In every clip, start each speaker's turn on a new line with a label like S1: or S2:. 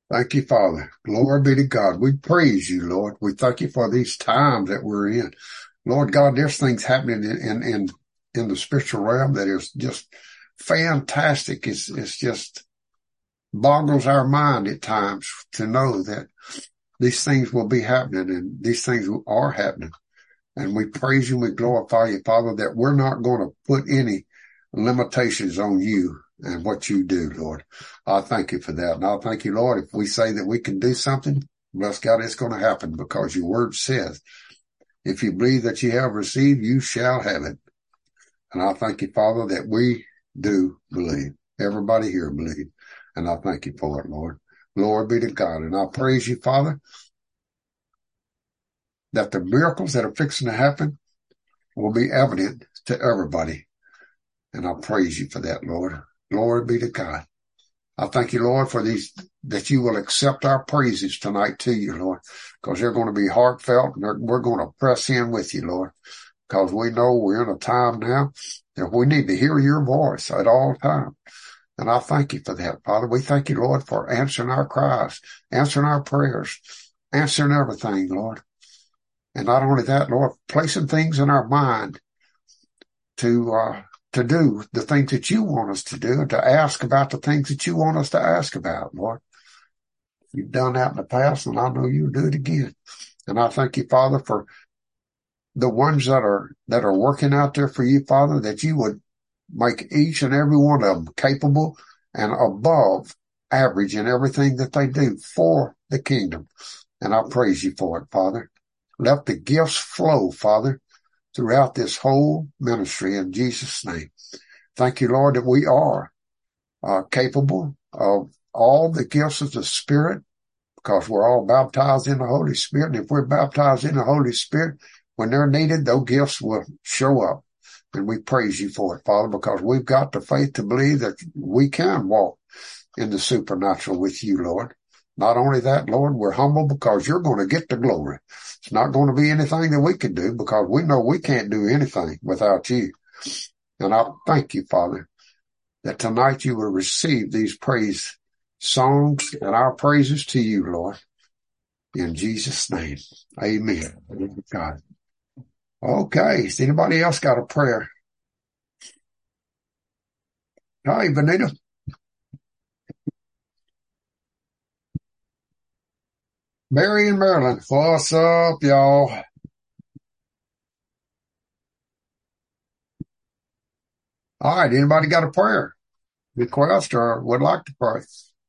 S1: Thank you, Father. Glory be to God. We praise you, Lord. We thank you for these times that we're in. Lord God, there's things happening in the spiritual realm that is just fantastic. It's just boggles our mind at times to know that these things will be happening and these things are happening. And we praise you and we glorify you, Father, that we're not going to put any limitations on you and what you do, Lord. I thank you for that. And I thank you, Lord, if we say that we can do something, bless God, it's going to happen because your word says, if you believe that you have received, you shall have it. And I thank you, Father, that we do believe. Everybody here believe. And I thank you for it, Lord. Glory be to God. And I praise you, Father, that the miracles that are fixing to happen will be evident to everybody. And I praise you for that, Lord. Glory be to God. I thank you, Lord, for these, that you will accept our praises tonight to you, Lord, because they're going to be heartfelt and we're going to press in with you, Lord, because we know we're in a time now that we need to hear your voice at all times. And I thank you for that, Father. We thank you, Lord, for answering our cries, answering our prayers, answering everything, Lord. And not only that, Lord, placing things in our mind to do the things that you want us to do and to ask about the things that you want us to ask about, Lord. You've done that in the past, and I know you'll do it again. And I thank you, Father, for the ones that are working out there for you, Father, that you would make each and every one of them capable and above average in everything that they do for the kingdom. And I praise you for it, Father. Let the gifts flow, Father, throughout this whole ministry in Jesus' name. Thank you, Lord, that we are capable of all the gifts of the Spirit because we're all baptized in the Holy Spirit. And if we're baptized in the Holy Spirit, when they're needed, those gifts will show up. And we praise you for it, Father, because we've got the faith to believe that we can walk in the supernatural with you, Lord. Not only that, Lord, we're humble because you're going to get the glory. It's not going to be anything that we can do because we know we can't do anything without you. And I thank you, Father, that tonight you will receive these praise songs and our praises to you, Lord. In Jesus' name, amen. God. Okay, has anybody else got a prayer? Hi, Benita. Mary and Maryland, what's up, y'all? All right, anybody got a prayer, request, or would like to pray?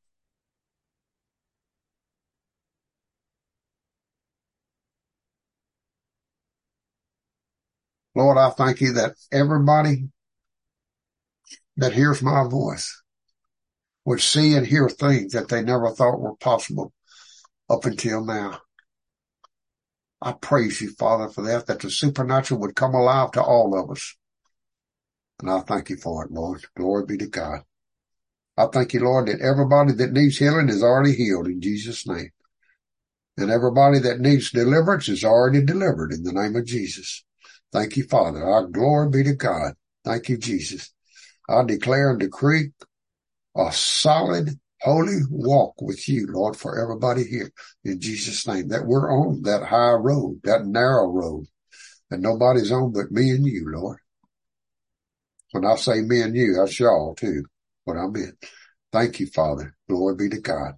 S1: Lord, I thank you that everybody that hears my voice would see and hear things that they never thought were possible up until now. I praise you, Father, for that the supernatural would come alive to all of us. And I thank you for it, Lord. Glory be to God. I thank you, Lord, that everybody that needs healing is already healed in Jesus' name. And everybody that needs deliverance is already delivered in the name of Jesus. Thank you, Father. Our glory be to God. Thank you, Jesus. I declare and decree a solid, holy walk with you, Lord, for everybody here in Jesus' name, that we're on that high road, that narrow road, that nobody's on but me and you, Lord. When I say me and you, that's y'all too, what I meant. Thank you, Father. Glory be to God.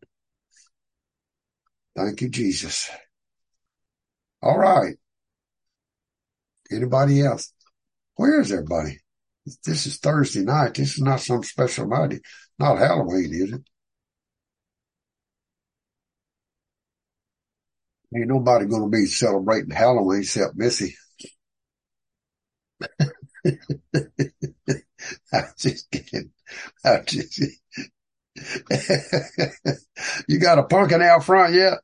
S1: Thank you, Jesus. All right. Anybody else? Where is everybody? This is Thursday night. This is not some special night. Not Halloween, is it? Ain't nobody going to be celebrating Halloween except Missy. I'm just kidding. I'm just You got a pumpkin out front yet?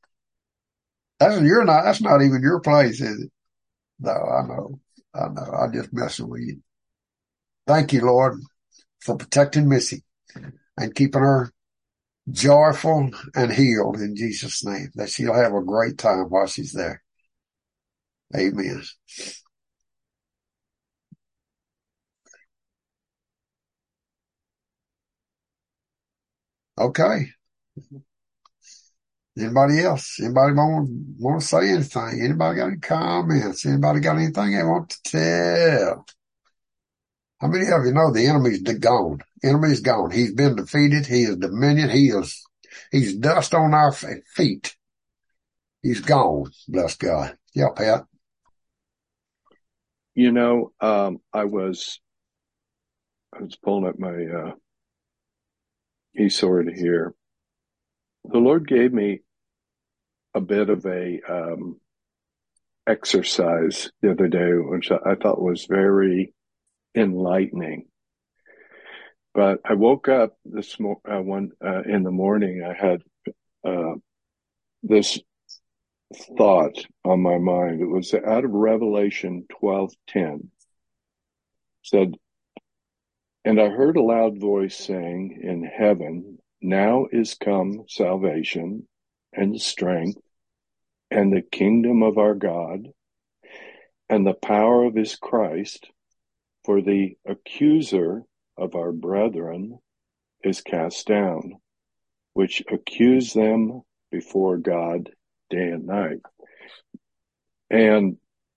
S1: That's not even your place, is it? No, I know. I know. I'm just messing with you. Thank you, Lord, for protecting Missy and keeping her joyful and healed in Jesus' name, that she'll have a great time while she's there. Amen. Okay. Anybody else? Anybody want to say anything? Anybody got any comments? Anybody got anything they want to tell? How many of you know the enemy's gone? Enemy's gone. He's been defeated. He is dominion. He's dust on our feet. He's gone. Bless God. Yeah, Pat.
S2: You know, I was pulling up my eSword here. The Lord gave me a bit of a exercise the other day, which I thought was very enlightening. But I woke up in the morning. I had this thought on my mind. It was out of Revelation 12:10. Said, "And I heard a loud voice saying in heaven, now is come salvation and strength and the kingdom of our God and the power of his Christ, for the accuser of our brethren is cast down, which accuse them before God day and night." And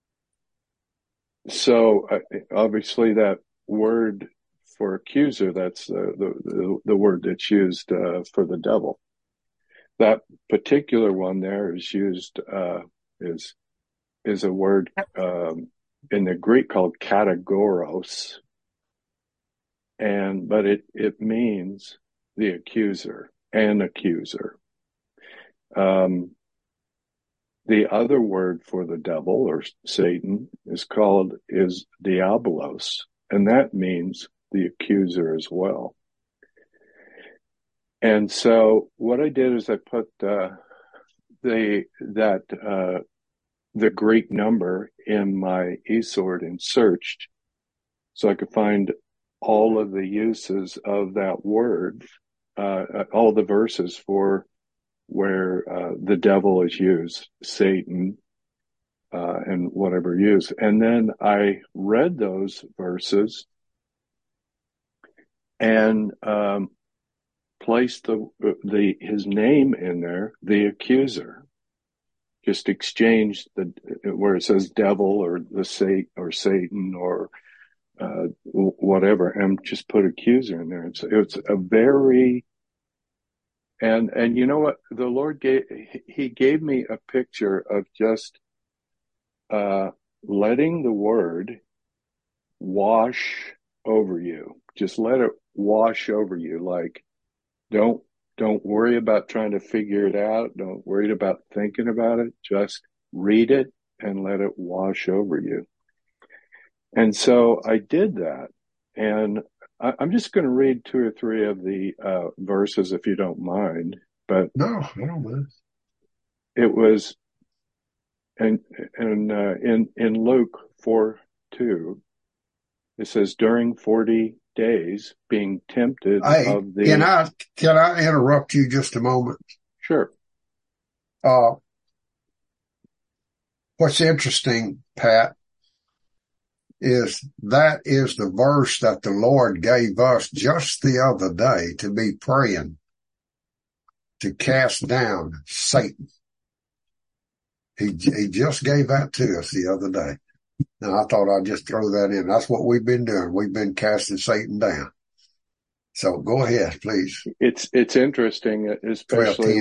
S2: so obviously that word for accuser, that's the word that's used for the devil. That particular one there is used is a word in the Greek called kategoros, but it means the accuser, an accuser. The other word for the devil or Satan is diabolos, and that means the accuser as well. And so what I did is I put the Greek number in my eSword and searched so I could find all of the uses of that word, all the verses for where the devil is used, Satan, and whatever use. And then I read those verses and placed his name in there, the accuser. Just exchanged where it says devil or Satan or whatever, and just put accuser in there. It's a very and you know what the Lord gave me a picture of just letting the word wash over you. Just let it wash over you. Like don't worry about trying to figure it out. Don't worry about thinking about it. Just read it and let it wash over you. And so I did that. And I'm just going to read 2 or 3 of the verses, if you don't mind. But
S1: no, I don't mind.
S2: It was, and in Luke 4:2, it says, during 40 days being tempted of the.
S1: Can I interrupt you just a moment?
S2: Sure.
S1: What's interesting, Pat, is that is the verse that the Lord gave us just the other day to be praying to cast down Satan. He just gave that to us the other day. Now I thought I'd just throw that in. That's what we've been doing. We've been casting Satan down. So go ahead, please.
S2: It's interesting, especially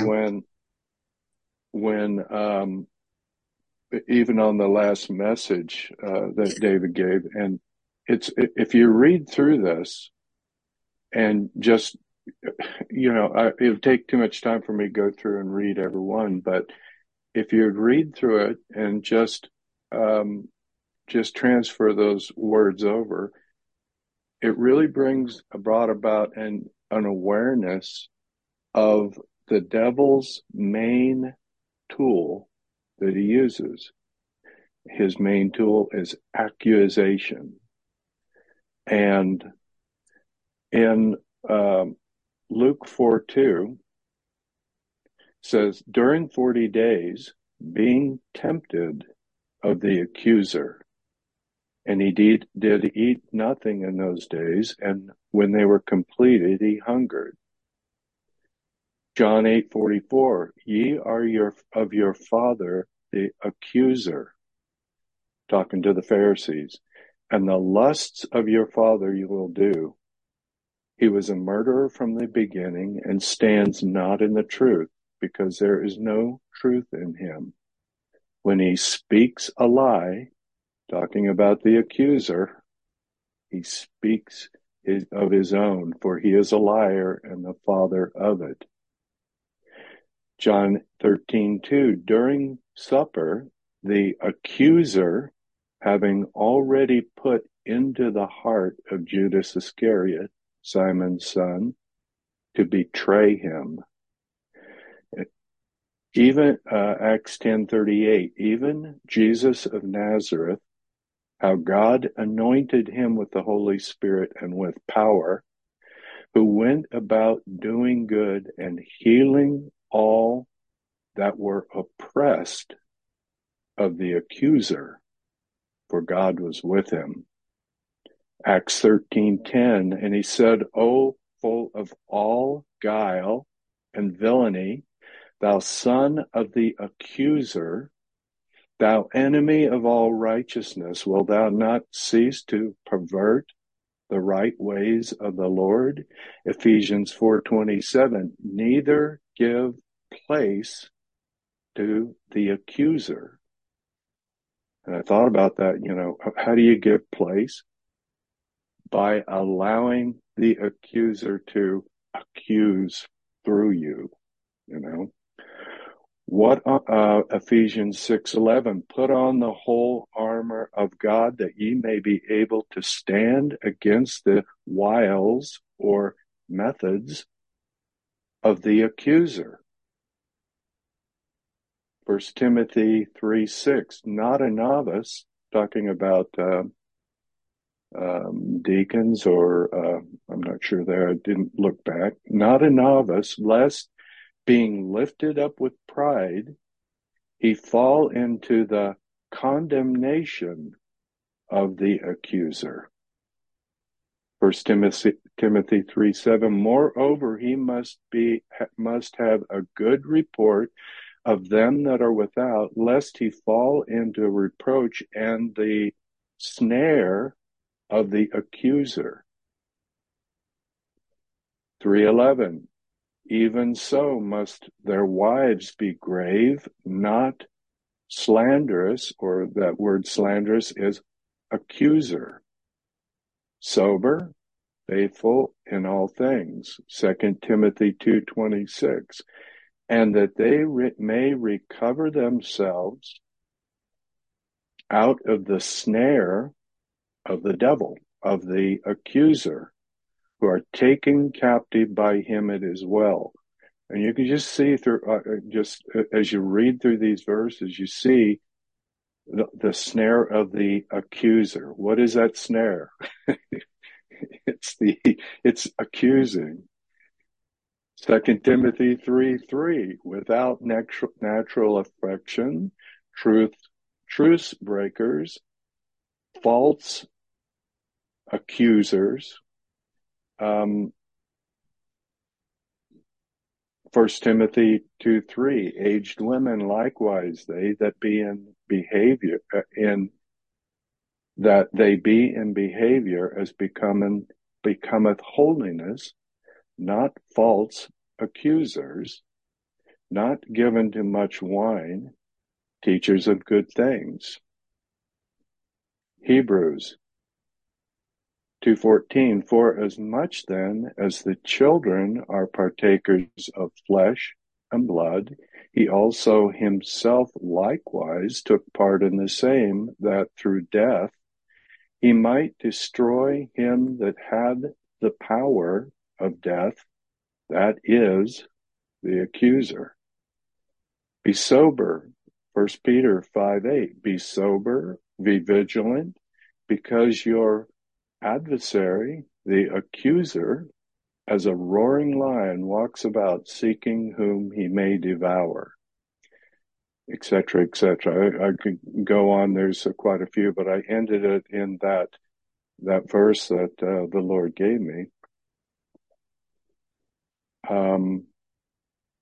S2: when even on the last message that David gave, and if you read through this and just it would take too much time for me to go through and read every one, but if you read through it and just transfer those words over, it really brought about an awareness of the devil's main tool that he uses. His main tool is accusation. And in Luke 4:2 says, during 40 days being tempted of the accuser. And he did eat nothing in those days, and when they were completed, he hungered. John 8:44, ye are of your father, the accuser, talking to the Pharisees, and the lusts of your father you will do. He was a murderer from the beginning and stands not in the truth, because there is no truth in him. When he speaks a lie, talking about the accuser, he speaks of his own, for he is a liar and the father of it. John 13:2, during supper, the accuser, having already put into the heart of Judas Iscariot, Simon's son, to betray him. Even Acts 10:38, even Jesus of Nazareth, how God anointed him with the Holy Spirit and with power, who went about doing good and healing all that were oppressed of the accuser, for God was with him. Acts 13:10, and he said, O full of all guile and villainy, thou son of the accuser, thou enemy of all righteousness, wilt thou not cease to pervert the right ways of the Lord? Ephesians 4:27, neither give place to the accuser. And I thought about that, how do you give place? By allowing the accuser to accuse through you. What Ephesians 6:11, put on the whole armor of God that ye may be able to stand against the wiles or methods of the accuser. 1 Timothy 3:6, not a novice, talking about deacons, or I'm not sure there, I didn't look back, not a novice, lest being lifted up with pride, he fall into the condemnation of the accuser. 1 Timothy 3:7, moreover, he must have a good report of them that are without, lest he fall into reproach and the snare of the accuser. 3:11, even so must their wives be grave, not slanderous, or that word slanderous is accuser, sober, faithful in all things. 2 Timothy 2:26, and that they may recover themselves out of the snare of the devil, of the accuser, who are taken captive by him at his will. And you can just see through, just as you read through these verses, you see the snare of the accuser. What is that snare? It's accusing. 2 Timothy 3:3, without natural affection, truce breakers, false accusers. 1 Timothy 2:3, aged women likewise, they that be in behavior, as becometh holiness, not false accusers, not given to much wine, teachers of good things. Hebrews 2:14, for as much then as the children are partakers of flesh and blood, he also himself likewise took part in the same, that through death he might destroy him that had the power of death, that is, the accuser. Be sober, 1 Peter 5:8, be sober, be vigilant, because your adversary, the accuser, as a roaring lion walks about seeking whom he may devour, etc., etc. I could go on, there's quite a few, but I ended it in that verse that the Lord gave me.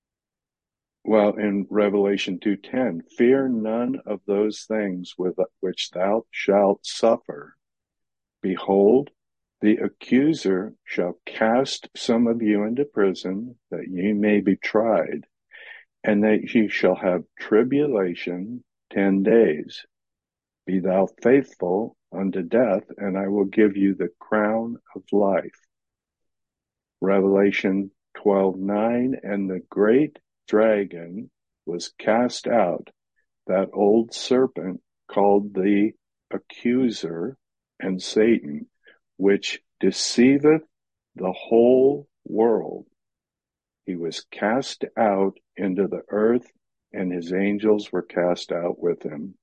S2: well, in Revelation 2:10, fear none of those things with which thou shalt suffer. Behold, the accuser shall cast some of you into prison, that ye may be tried, and that ye shall have tribulation 10 days. Be thou faithful unto death, and I will give you the crown of life. Revelation 12:9, and the great dragon was cast out, that old serpent called the accuser and Satan, which deceiveth the whole world. He was cast out into the earth, and his angels were cast out with him.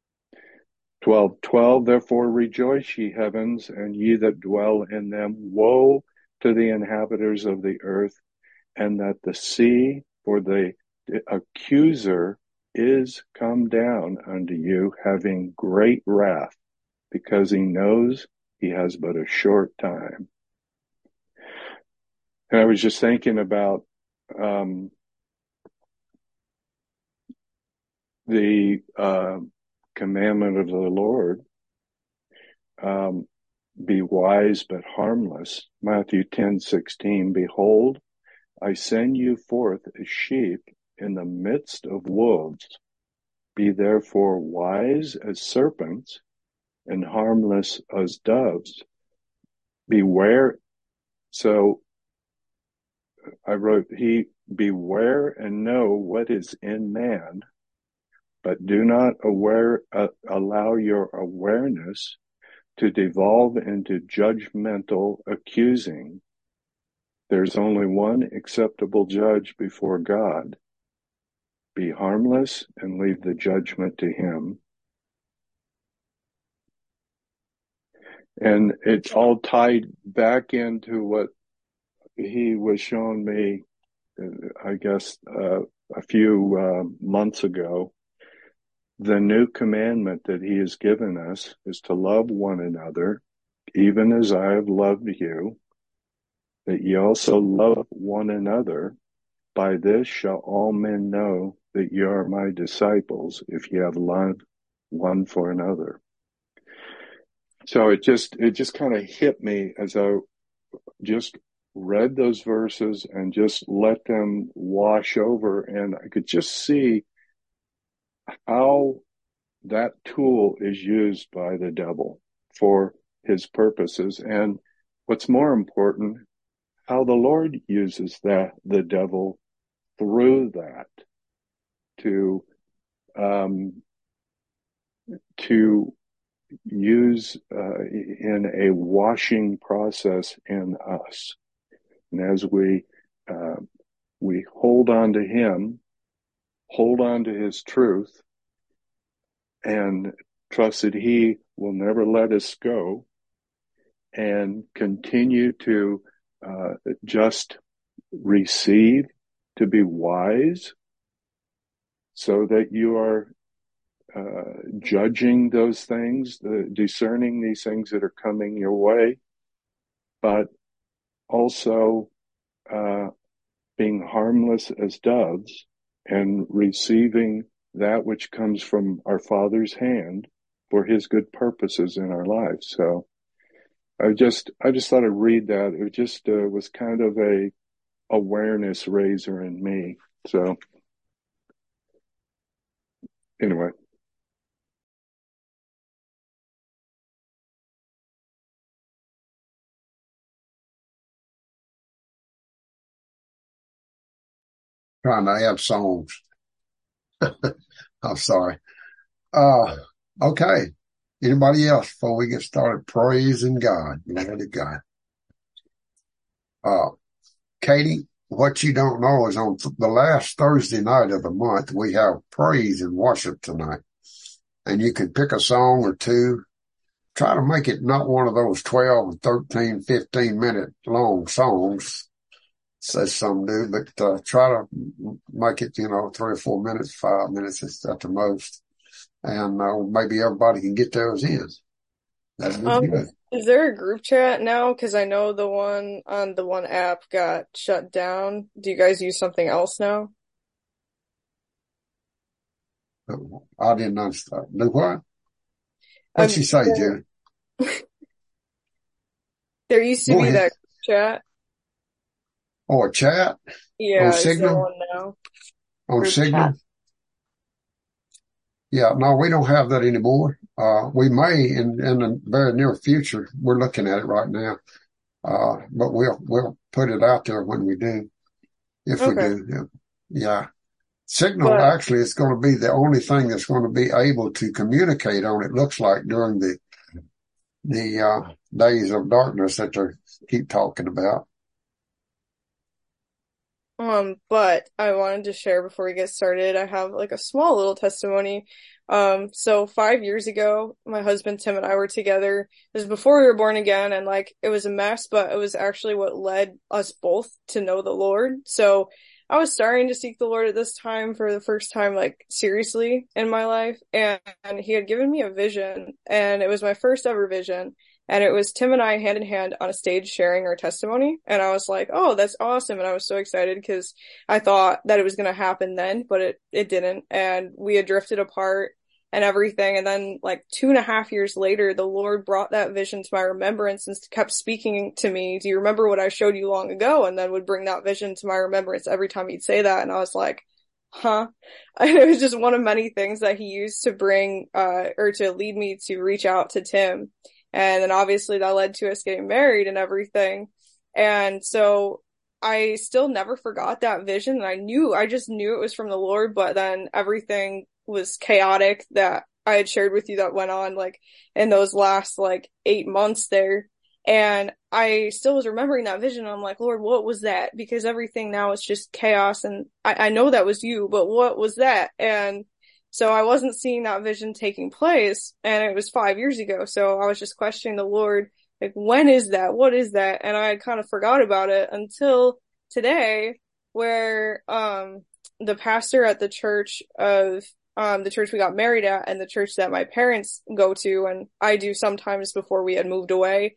S2: 12:12, therefore rejoice, ye heavens, and ye that dwell in them. Woe to the inhabitants of the earth, and that the sea, for the accuser is come down unto you, having great wrath, because he knows he has but a short time. And I was just thinking about the commandment of the Lord, be wise but harmless. Matthew 10:16, behold, I send you forth as sheep in the midst of wolves. Be therefore wise as serpents and harmless as doves. Beware. So I wrote, beware and know what is in man, but do not allow your awareness to devolve into judgmental accusing. There's only one acceptable judge before God. Be harmless and leave the judgment to him. And it's all tied back into what he was showing me, I guess, a few months ago. The new commandment that he has given us is to love one another, even as I have loved you, that ye also love one another. By this shall all men know that ye are my disciples, if ye have love one for another. So it just kind of hit me as I just read those verses and just let them wash over, and I could just see how that tool is used by the devil for his purposes, and what's more important, how the Lord uses the devil through that to use in a washing process in us. And as we hold on to him, hold on to his truth, and trust that he will never let us go, and continue to just receive, to be wise, so that you are judging those things, discerning these things that are coming your way, but also being harmless as doves and receiving that which comes from our Father's hand for his good purposes in our lives. So I just thought I'd read that. It just was kind of a awareness raiser in me. So anyway.
S1: Trying to add songs. I'm sorry. Okay. Anybody else before we get started praising God? Glory to God. Katie, what you don't know is on the last Thursday night of the month, we have praise and worship tonight. And you can pick a song or two. Try to make it not one of those 12, 13, 15-minute long songs, says some do, but try to make it, 3 or 4 minutes, 5 minutes at the most. And maybe everybody can get those in. That'd be good.
S3: Is there a group chat now? Because I know the one on the one app got shut down. Do you guys use something else now?
S1: I didn't understand. Do what? What'd she
S3: Um,
S1: say, Jerry?
S3: there used to
S1: Go
S3: be
S1: ahead.
S3: that chat.
S1: Or chat on
S3: Yeah, is there
S1: Signal?
S3: one now?
S1: On
S4: Group chat.
S1: Signal? Yeah, no, we don't have that anymore. We may in the very near future. We're looking at it right now. But we'll put it out there when we do, if we
S3: Okay.
S1: do. Yeah. Signal
S3: But
S1: actually is going to be the only thing that's going to be able to communicate on, it looks like, during the days of darkness that they keep talking about.
S3: but I wanted to share before we get started. I have like a small little testimony. So 5 years ago, my husband Tim and I were together. It was before we were born again, and like it was a mess, but it was actually what led us both to know the Lord. So I was starting to seek the Lord at this time for the first time, like seriously in my life, and he had given me a vision, and it was my first ever vision. And it was Tim and I hand in hand on a stage sharing our testimony. And I was like, oh, that's awesome. And I was so excited because I thought that it was going to happen then, but it didn't. And we had drifted apart and everything. And then like 2.5 years later, the Lord brought that vision to my remembrance and kept speaking to me. Do you remember what I showed you long ago? And then would bring that vision to my remembrance every time he'd say that. And I was like, huh? And it was just one of many things that he used to bring, or to lead me to reach out to Tim. And then obviously that led to us getting married and everything. And so I still never forgot that vision. And I just knew it was from the Lord, but then everything was chaotic that I had shared with you that went on like in those last like 8 months there. And I still was remembering that vision. I'm like, Lord, what was that? Because everything now is just chaos. And I know that was you, but what was that? And so I wasn't seeing that vision taking place, and it was 5 years ago. So I was just questioning the Lord, like, when is that? What is that? And I kind of forgot about it until today, where, the pastor at the church of, the church we got married at and the church that my parents go to, and I do sometimes before we had moved away.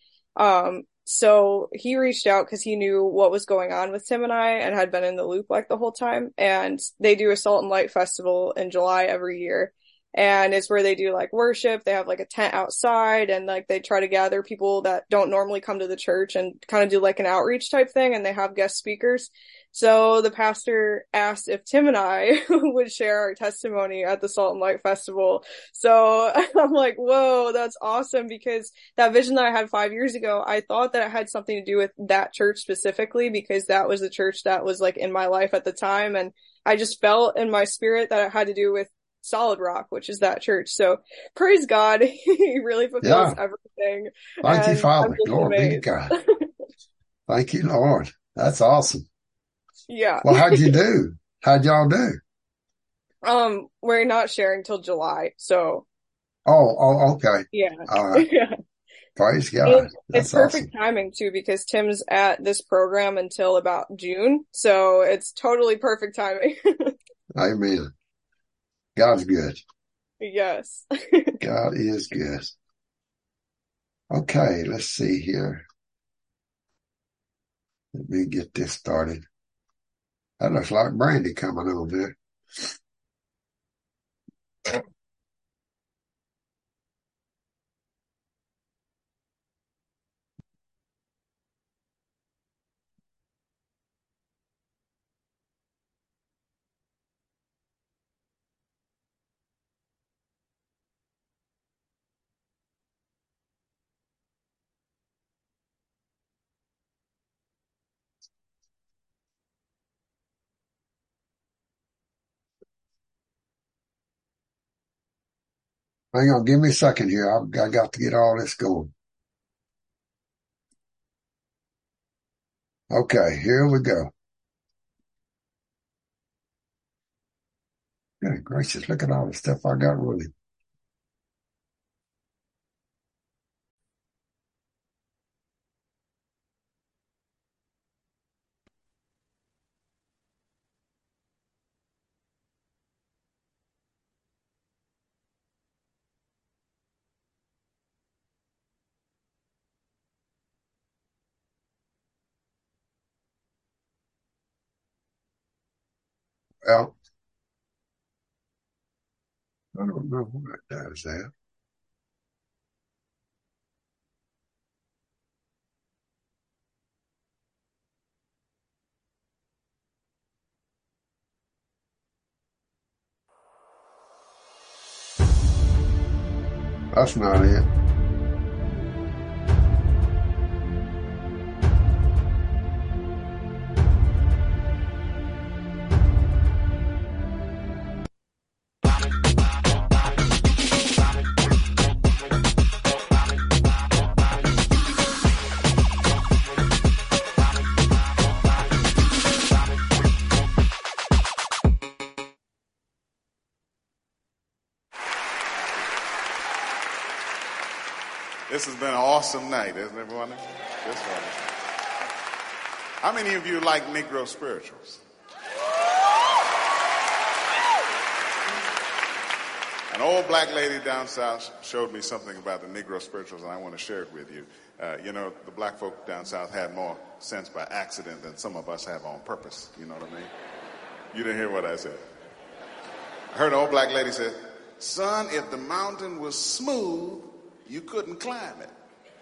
S3: So he reached out because he knew what was going on with Tim and I and had been in the loop like the whole time. And they do a Salt and Light Festival in July every year. And it's where they do like worship. They have like a tent outside and like they try to gather people that don't normally come to the church and kind of do like an outreach type thing. And they have guest speakers. So the pastor asked if Tim and I would share our testimony at the Salt and Light Festival. So I'm like, whoa, that's awesome, because that vision that I had 5 years ago, I thought that it had something to do with that church specifically because that was the church that was like in my life at the time. And I just felt in my spirit that it had to do with Solid Rock, which is that church. So praise God. He really fulfills
S1: Yeah.
S3: everything.
S1: Thank you,
S3: And I'm
S1: Father.
S3: just
S1: Glory be to
S3: amazed.
S1: God. Thank you, Lord. That's awesome.
S3: Yeah.
S1: Well, how'd you do? How'd y'all do?
S3: We're not sharing till July. So
S1: Oh, okay.
S3: yeah.
S1: All right.
S3: Yeah.
S1: Praise God.
S3: It's
S1: That's
S3: perfect
S1: awesome.
S3: timing too, because Tim's at this program until about June. So it's totally perfect timing.
S1: Amen. God's good.
S3: Yes.
S1: God is good. Okay, let's see here. Let me get this started. That looks like Brandy coming on there. Hang on, give me a second here. I got to get all this going. Okay, here we go. Good gracious, look at all the stuff I got running. Well, I don't know what does that. That's not it.
S4: This has been an awesome night, isn't it, everyone? This one. How many of you like Negro spirituals? An old black lady down south showed me something about the Negro spirituals, and I want to share it with you. You know, the black folk down south had more sense by accident than some of us have on purpose. You know what I mean? You didn't hear what I said. I heard an old black lady say, "Son, if the mountain was smooth, you couldn't climb it."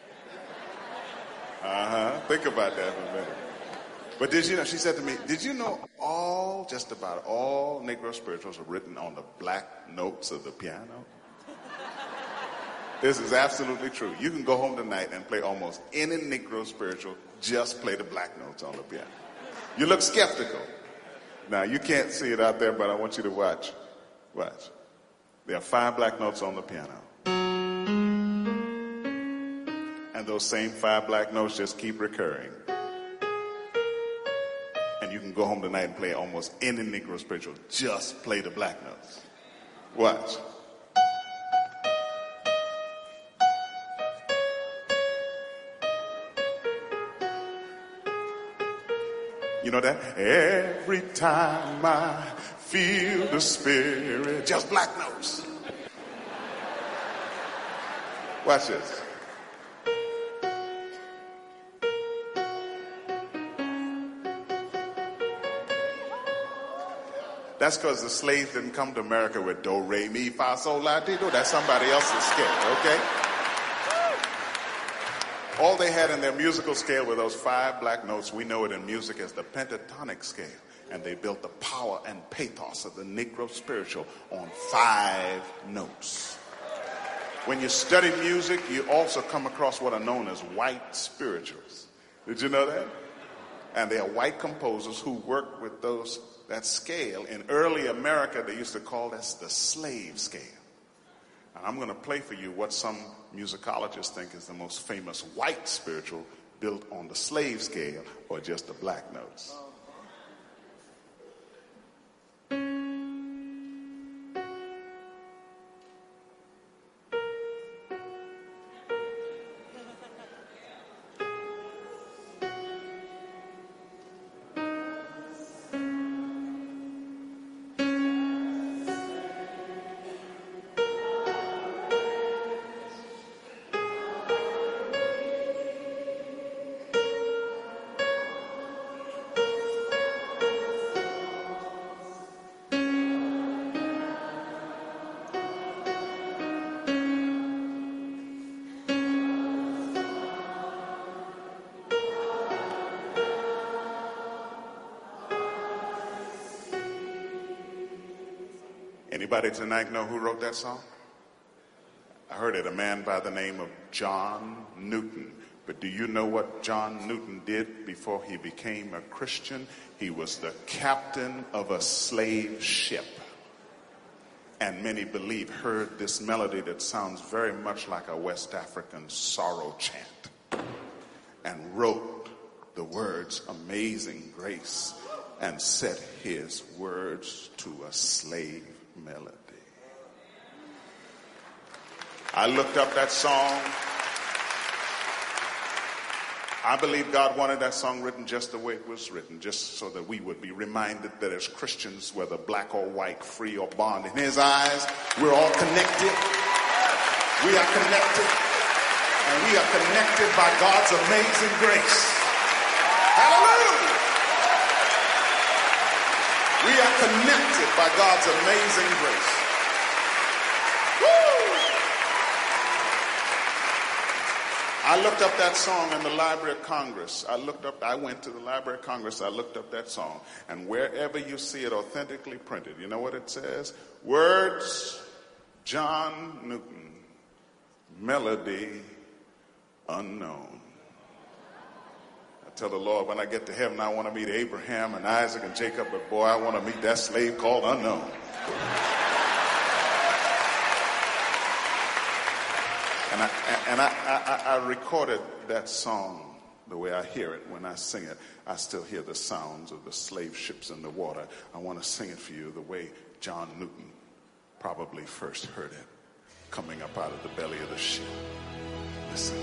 S4: Think about that for a minute. But did you know, she said to me, did you know just about all Negro spirituals are written on the black notes of the piano? This is absolutely true. You can go home tonight and play almost any Negro spiritual, just play the black notes on the piano. You look skeptical. Now, you can't see it out there, but I want you to watch. Watch. There are 5 black notes on the piano. And those same 5 black notes just keep recurring. And you can go home tonight and play almost any Negro spiritual. Just play the black notes. Watch. You know that? Every time I feel the spirit. Just black notes. Watch this. That's because the slaves didn't come to America with do, re, mi, fa, sol, la, ti, do. That's somebody else's scale, okay? All they had in their musical scale were those 5 black notes. We know it in music as the pentatonic scale. And they built the power and pathos of the Negro spiritual on 5 notes. When you study music, you also come across what are known as white spirituals. Did you know that? And they are white composers who work with that scale. In early America, they used to call this the slave scale. And I'm going to play for you what some musicologists think is the most famous white spiritual built on the slave scale or just the black notes. Anybody tonight know who wrote that song? I heard it, a man by the name of John Newton. But do you know what John Newton did before he became a Christian? He was the captain of a slave ship. And many believe heard this melody that sounds very much like a West African sorrow chant. And wrote the words, Amazing Grace, and set his words to a slave melody. I looked up that song. I believe God wanted that song written just the way it was written, just so that we would be reminded that as Christians, whether black or white, free or bond, in his eyes, we're all connected. We are connected. And we are connected by God's amazing grace. Hallelujah! We are connected by God's amazing grace. I looked up that song in the Library of Congress. I went to the Library of Congress, I looked up that song. And wherever you see it authentically printed, you know what it says? Words, John Newton. Melody, unknown. I tell the Lord, when I get to heaven, I want to meet Abraham and Isaac and Jacob, but boy, I want to meet that slave called unknown. And I recorded that song the way I hear it. When I sing it, I still hear the sounds of the slave ships in the water. I want to sing it for you the way John Newton probably first heard it, coming up out of the belly of the ship. Listen.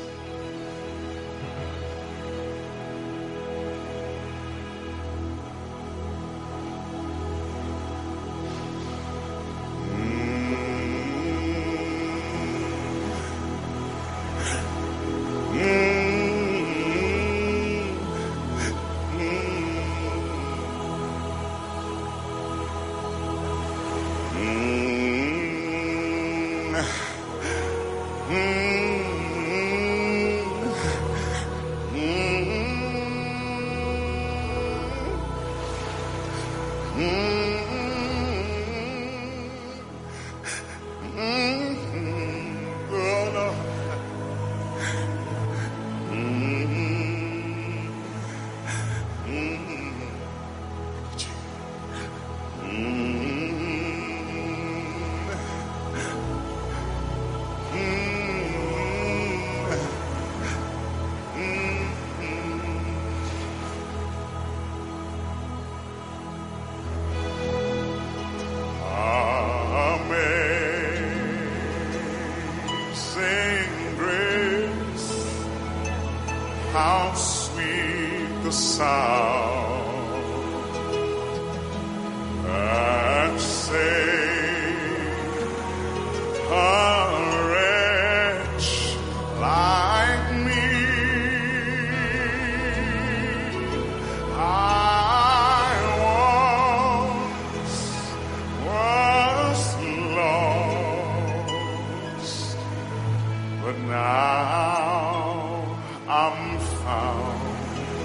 S4: How sweet the sound that saved a wretch like me. I once was lost, but now I'm found.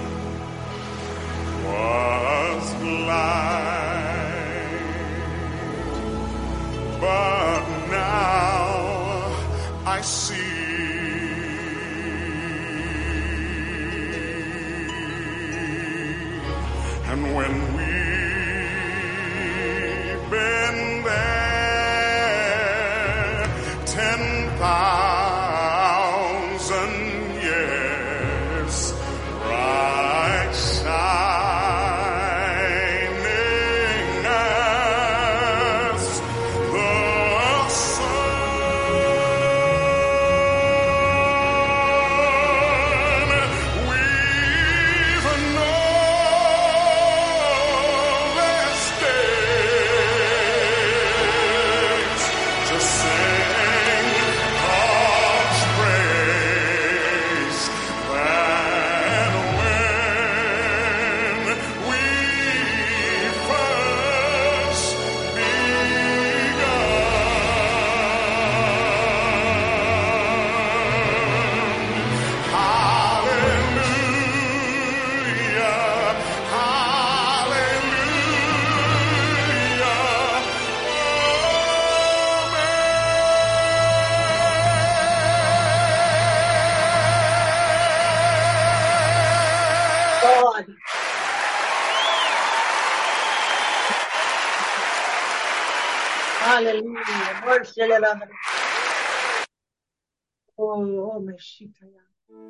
S4: Was blind, but now I see. And when we've been there 10,000 years, bright shining as the sun, we've known this days to sing God's praise. That when we first begun. Hallelujah,
S5: God. Hallelujah. Lord, oh, Meshitaya.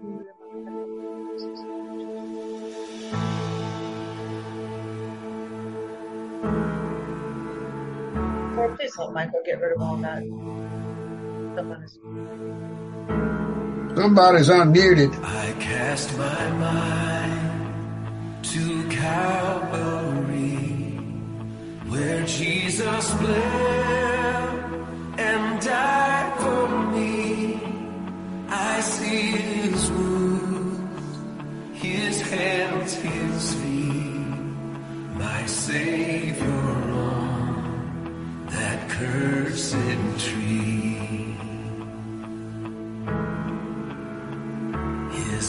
S5: Lord, please help Michael get rid of all that stuff on his.
S1: Somebody's unmuted.
S6: I cast my mind to Calvary, where Jesus bled and died for me. I see his wounds, his hands, his feet, my Savior on that cursed tree.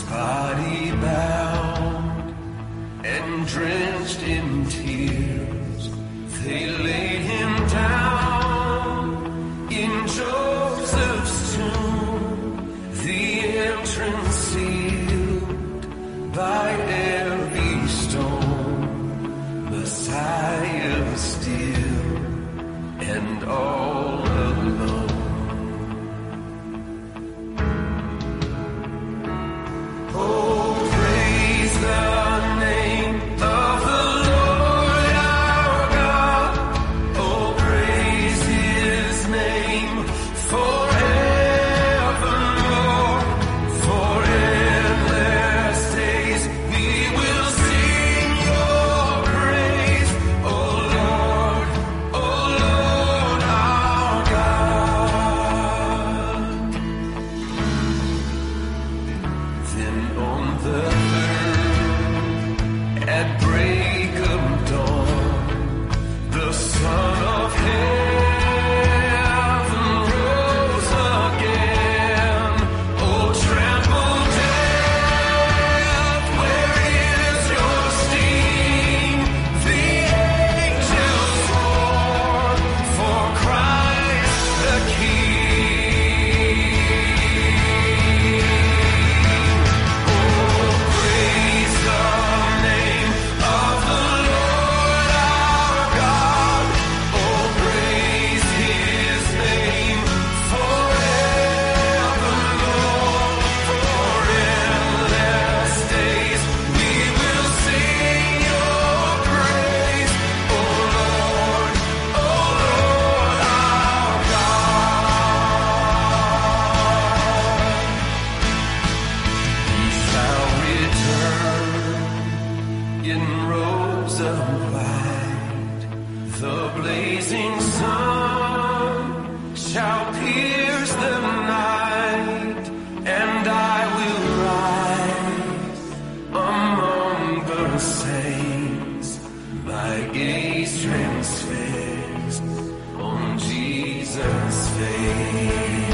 S6: body bound and drenched in tears, they laid him down in Joseph's tomb, the entrance sealed by every stone, Messiah still and all alone. Oh, praise the name of the Lord our God. Oh, praise his name forevermore. For endless days we will sing your praise. Oh Lord our God. Then on the third, at break of dawn, the Son of Heaven rose again. Oh, trample death, where is your sting? The angels soar for Christ the King. Praise the name of the Lord our God. Oh, praise his name forevermore. For endless days we will sing your praise. Oh Lord our God. He shall return in robes of light, the blazing sun shall pierce the night, and I will rise among the saints, my gaze transfixed on Jesus' face.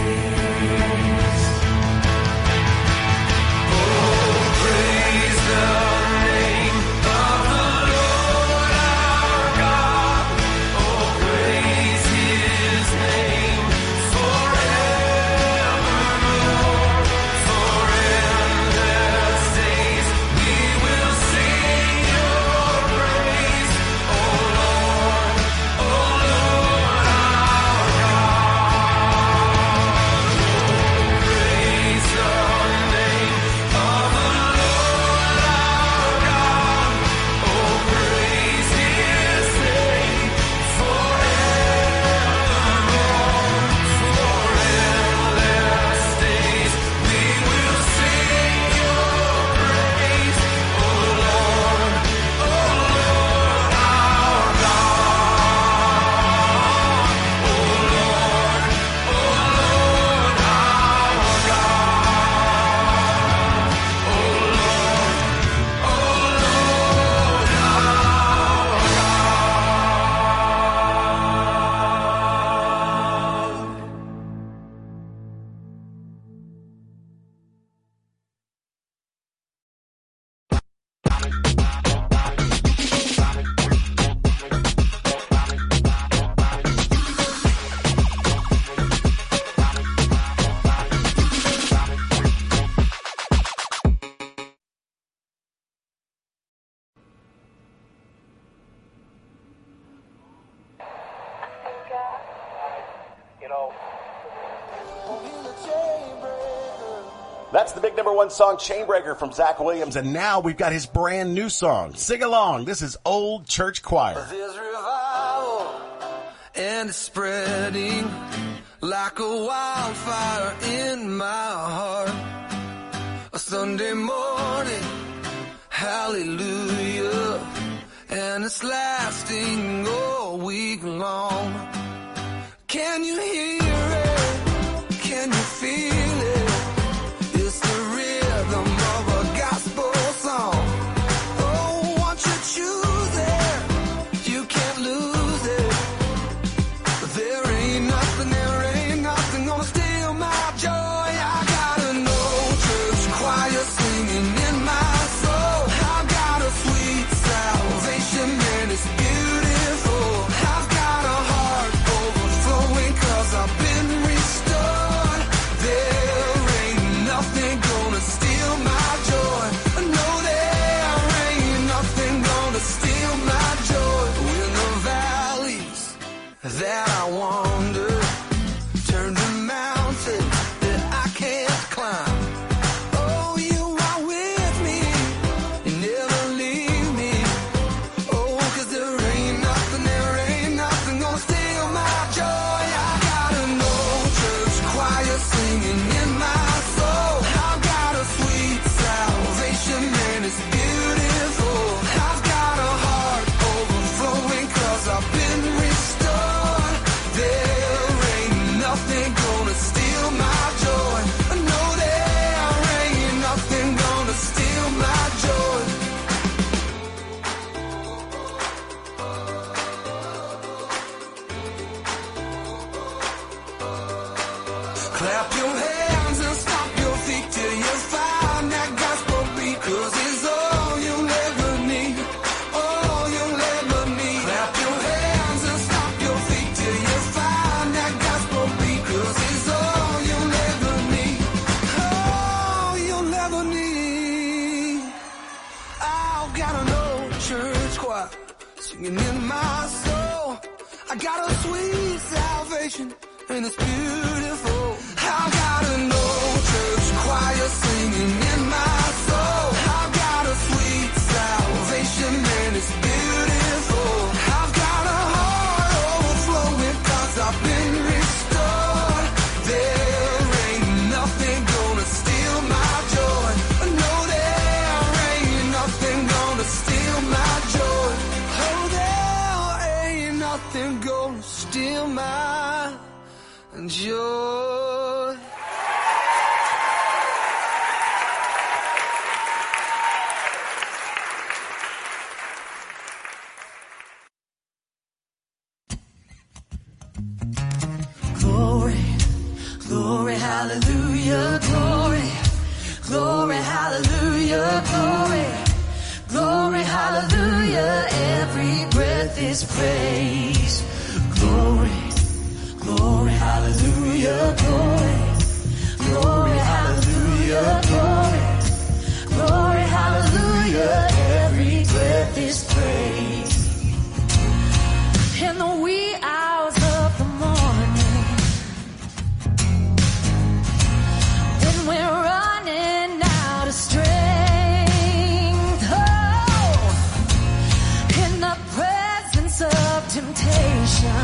S6: Praise the name of the Lord our God. Oh, praise his name forevermore. For endless days we will sing your praise. Oh Lord our God. Praise the name of the Lord our God. Oh, praise his name forevermore. For endless days we will sing your praise. Oh Lord our God. Oh Lord
S7: That's the big #1 song, Chainbreaker, from Zach Williams. And now we've got his brand new song. Sing along. This is Old Church Choir.
S6: There's revival and it's spreading like a wildfire in my heart. A Sunday morning, hallelujah, and it's lasting all week long. Can you hear it? Can you feel it? It's the rhythm of a gospel song. Oh, once you choose it, you can't lose it. There ain't nothing gonna steal my joy. I got an old church choir Clap your hands and stomp your feet till you find that gospel beat, 'cause it's all you'll ever need, all you'll ever need. Clap your hands and stomp your feet till you find that gospel beat, 'cause it's all you'll ever need, all you'll ever need. I've got an old church choir singing in my soul. I got a sweet salvation and it's beautiful. I've got an old church choir singing in my soul. I've got a sweet salvation and it's beautiful. I've got a heart overflowing 'cause I've been restored. There ain't nothing gonna steal my joy. No, there ain't nothing gonna steal my joy. Oh, there ain't nothing gonna steal my joy. Glory, glory, hallelujah, glory, glory, hallelujah, glory, glory, hallelujah, every breath is praise. Glory, glory, hallelujah, glory, glory, hallelujah, glory, glory, hallelujah, every breath is praise. In the wee hours of the morning, when we're running out of strength, oh, in the presence of temptation,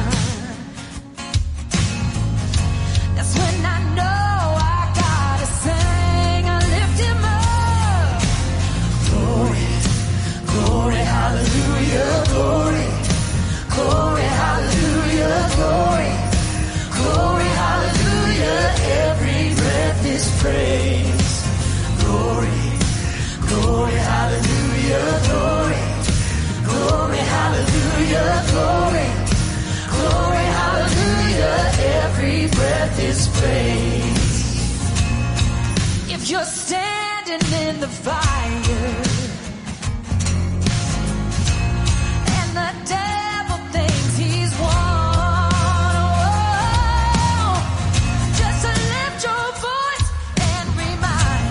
S6: that's when I know I gotta sing. I lift him up. Glory, glory, hallelujah, glory, glory, hallelujah, glory, glory, hallelujah, every breath is praise. Glory, glory, hallelujah, glory, glory, hallelujah, glory, glory, hallelujah, every breath is praise. If you're standing in the fire and the devil thinks he's won, oh, just to lift your voice and remind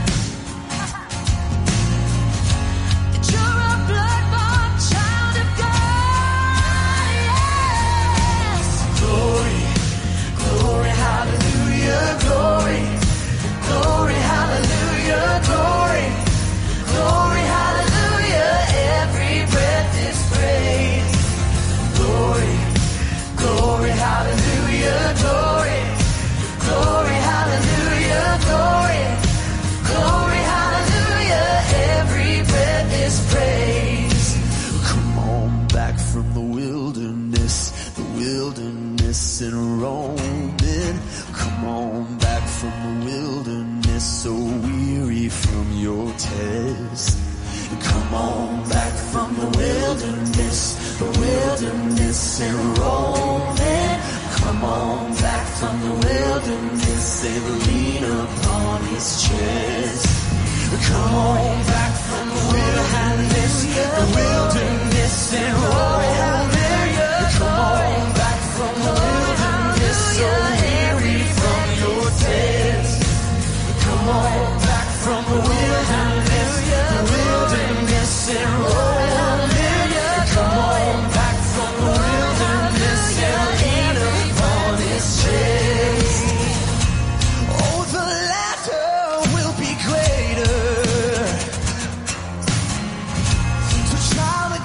S6: that you're a blood-bought child of God. Yes. Glory, glory, hallelujah, glory, glory, hallelujah, glory, glory, hallelujah, every breath is praise. Glory, glory, hallelujah, glory, glory, hallelujah, glory, glory, hallelujah, every breath is praise. Come on back from the wilderness and roaming. Come on back from the wilderness, so weary from your test. Come on back from the wilderness and roaming. Come on back from the wilderness and lean upon his chest. Come on back from the wilderness and roaming. Come on back from the wilderness, so weary from your test. Come on back from the wilderness and roaming. Come on back from the wilderness and lean upon his chest. Oh, the latter will be greater. So child of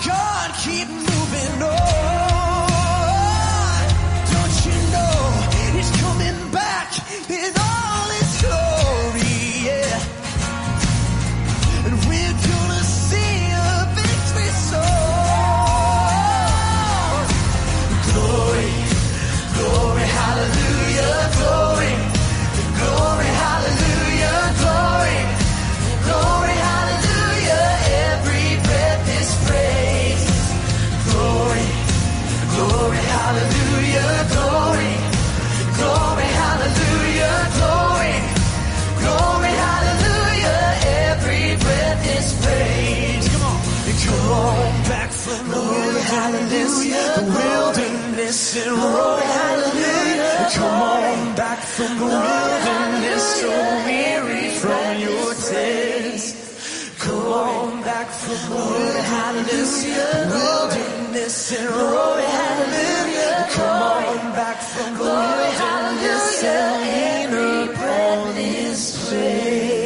S6: hallelujah. The wilderness and roar, hallelujah. Come on back from the wilderness, so weary from your test. Come on back from the wilderness, and roar, hallelujah. Come on back from the wilderness and lean upon His praise.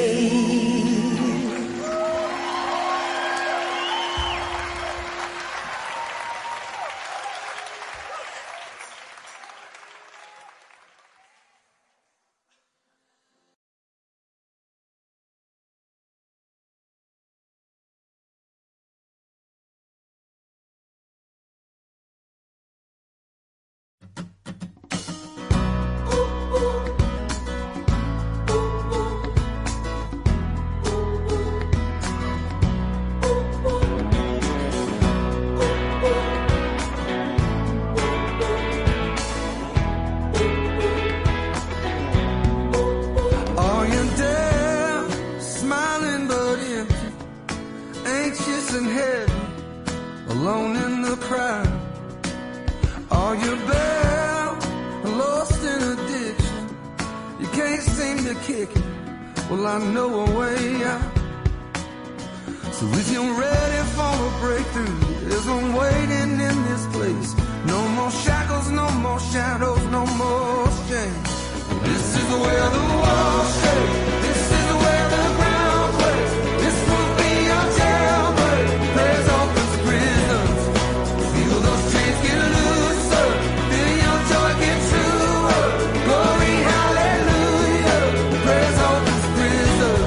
S6: Are you there, smiling but empty, anxious and heavy, alone in the crowd? Are you bare, lost in addiction, you can't seem to kick it? Well, I know a way out. So if you're ready for a breakthrough, there's one waiting in this place. No more shackles, no more shadows, no more shame. This is where the walls shake. This is where the ground quakes. This will be your jailbreak. Prayers opens prisons. Feel those chains get looser. Feel your joy get truer. Glory, hallelujah. Prayers opens prisons.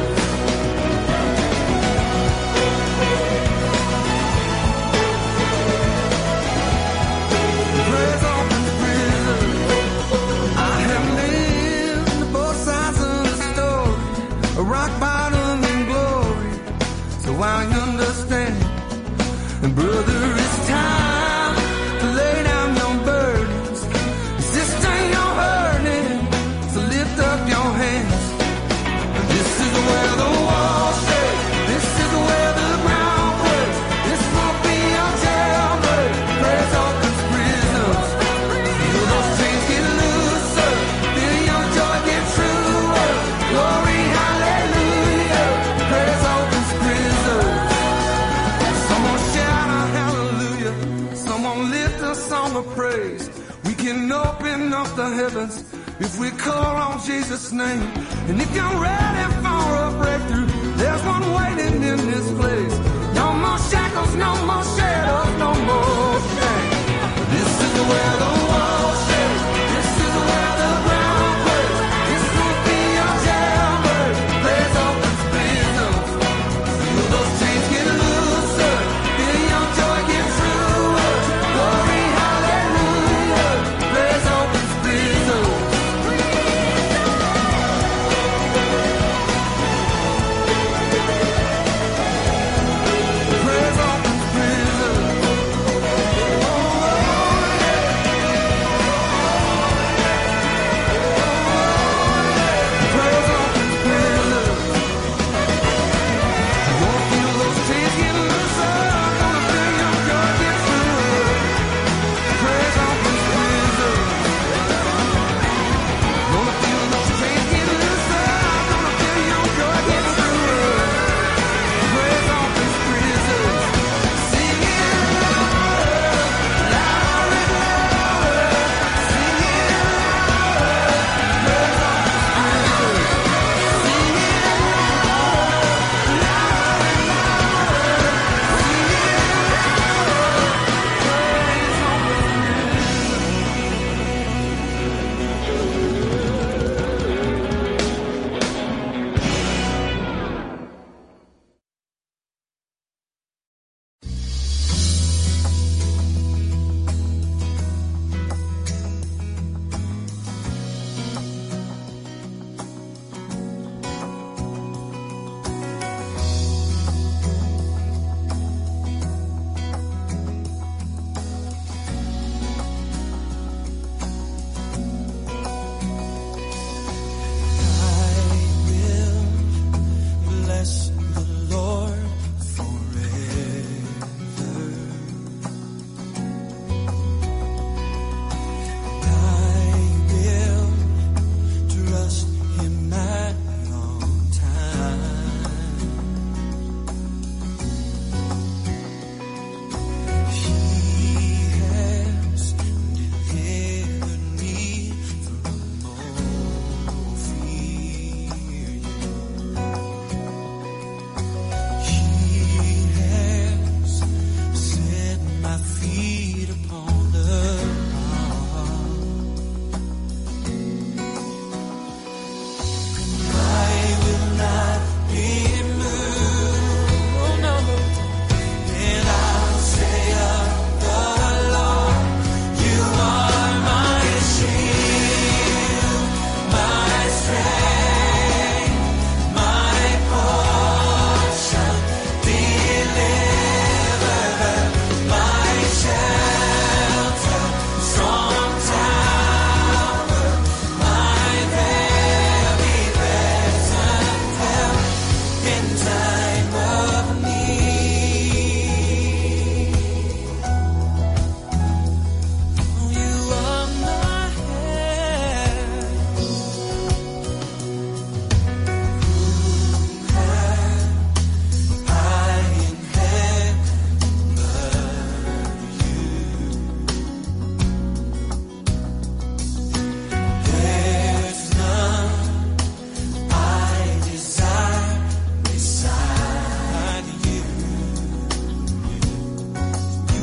S6: Prayers opens prisons. I have lived both sides of the story, a rock bottom and glory, so I understand. And brother, it's time to lay down your burdens. Sister, you're hurting, so lift up your hands. This is where the walls shake. This is where the ground breaks. This won't be your jailbreak. Prayers opens prisons. Feel those chains get looser. Feel your joy get truer. Glory, hallelujah. Prayers opens prisons. Someone shout a hallelujah. Someone lift a song of praise. We can open up the heavens if we call on Jesus' name. And if you're ready for a breakthrough, there's one waiting in this place. No more shackles, no more shadows, no more shame. This is where the walls shake. This is where the ground breaks. This won't be your jailbreak. Prayers opens prisons. Feel those chains get looser. Feel your joy get truer. Glory, hallelujah. Prayers opens prisons. Prayers opens prisons.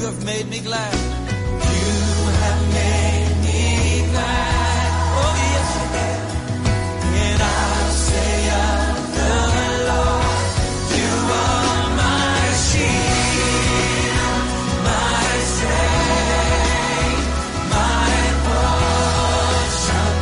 S6: have made me glad. You have made me glad. Oh, yes, you have. And I'll say of the Lord, you are my shield, my strength, my portion,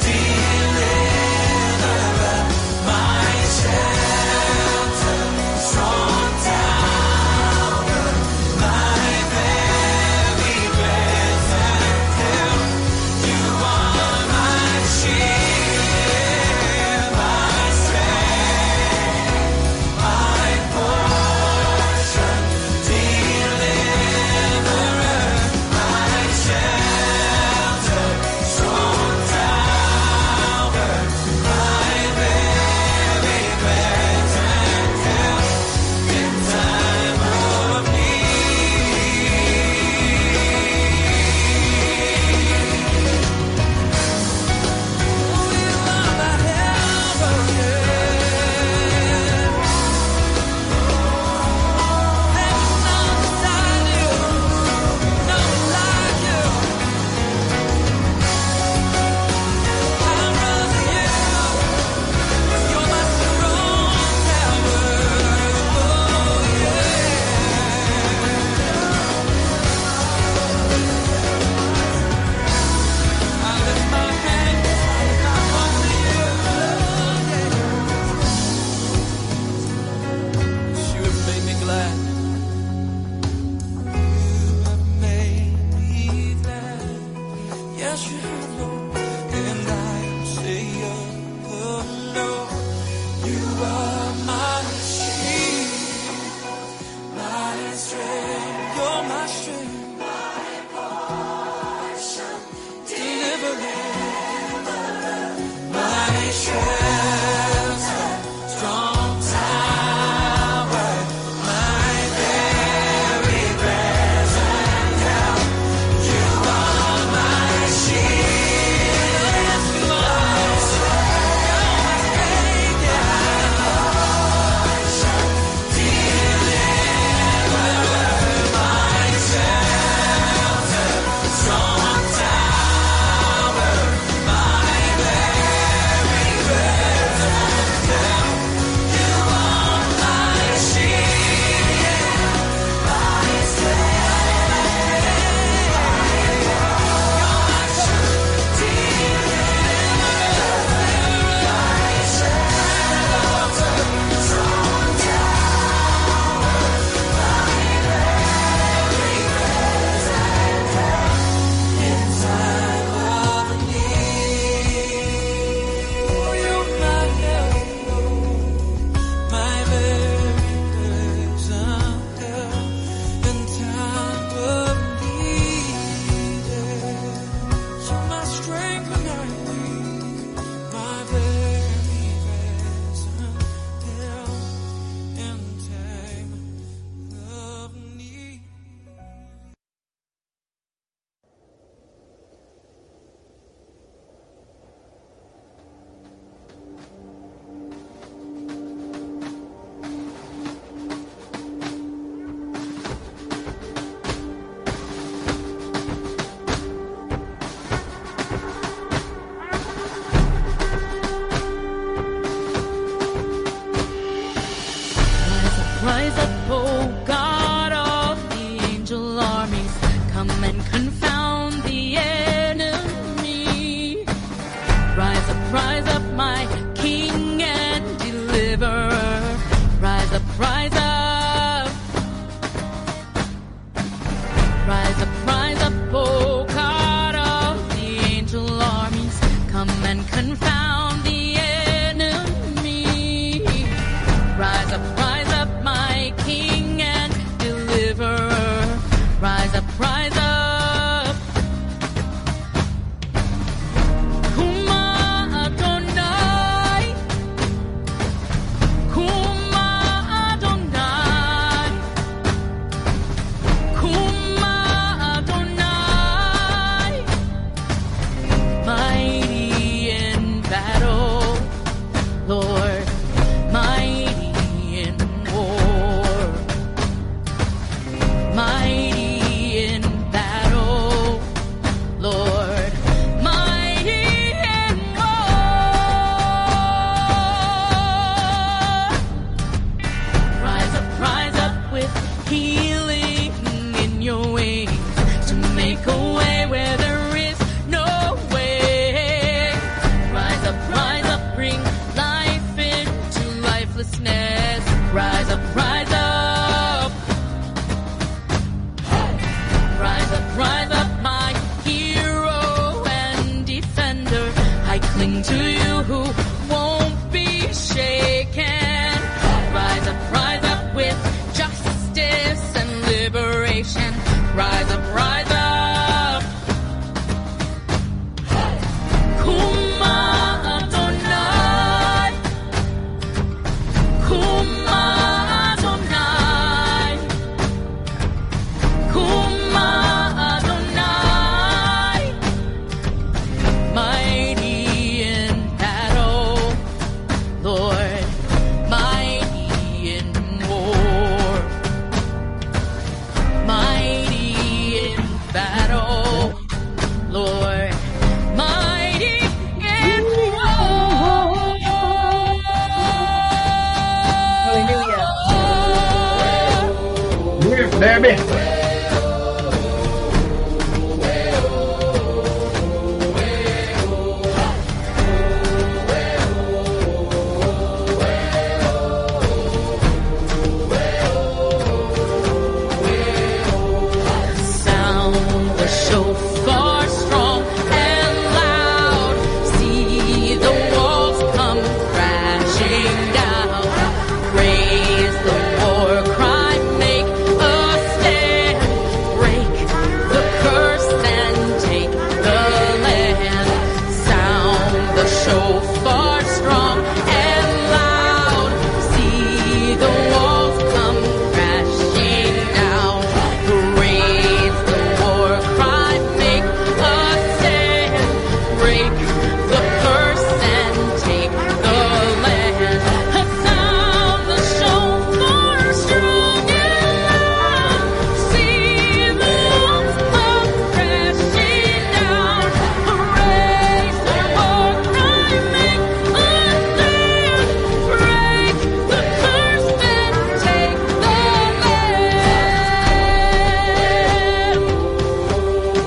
S6: deliverer, my shelter, strong tower, my very present help. You are my shield, my strength, my portion, deliverer, my shelter, strong tower, my very present help in time of you have made me glad. You have made me glad. Yes, you have, Lord. And I say of the Lord, you are my shield, my strength. You're my strength, my portion, deliverer, my shelter, strong tower, my very present help. You are my shield. Yes, you are. You're my strength, yeah. Portion, deliverer, my shelter, strong tower, my very present help. You are my shield, my strength when I'm weak, my very present help in time of need.
S8: Rise up, oh God of the angel armies, come and confound the enemy. Rise up, my King and deliverer. Rise up, rise up. Rise up, oh God of the angel armies, come and confound the enemy. Rise up, my King and deliverer. Rise up, rise up. Kuma Adonai, Kuma Adonai, Kuma Adonai. Mighty in battle, Lord, mighty in war. Mighty take away where there is no way. Rise up, bring life into lifelessness. Rise up, rise up. Rise up, my hero and defender. I cling to you who won't be shaken. Rise up with justice and liberation. Rise up, rise up. Kuma Adonai. Kuma Adonai. Kuma Adonai. Mighty in battle, Lord, mighty in war. Mighty in battle, Lord, mighty in war.
S5: Hallelujah.
S1: Debbie.
S8: Sound the shofar strong and loud. See the walls come crashing down. Raise the war cry, make a stand. Break the curse and take the land. Sound the shofar strong and loud. See the walls come crashing down. Raise the war cry, make a stand. Break the curse and take the land. Sound the shofar strong and loud. See the walls come crashing down. Raise the war cry, make a stand. Break the curse and take the land.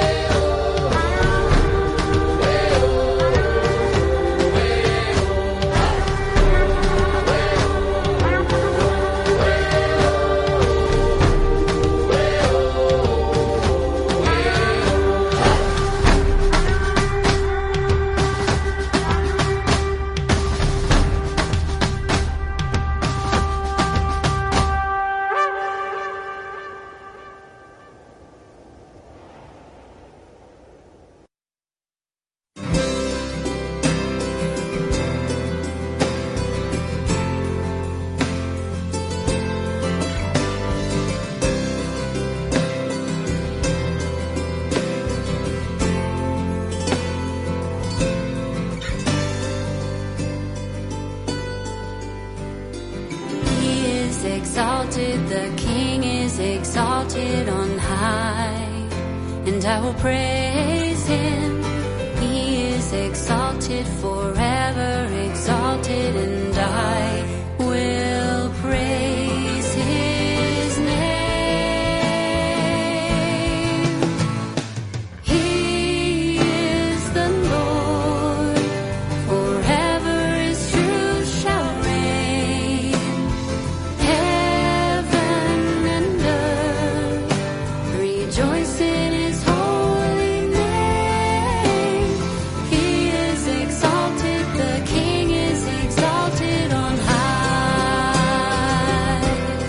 S9: He is exalted, the King is exalted on high, and I will praise him. He is exalted forever, exalted, and I will praise his name. He is the Lord, forever his truth shall reign. Heaven and earth rejoice in his holy name. He is exalted, the King is exalted on high.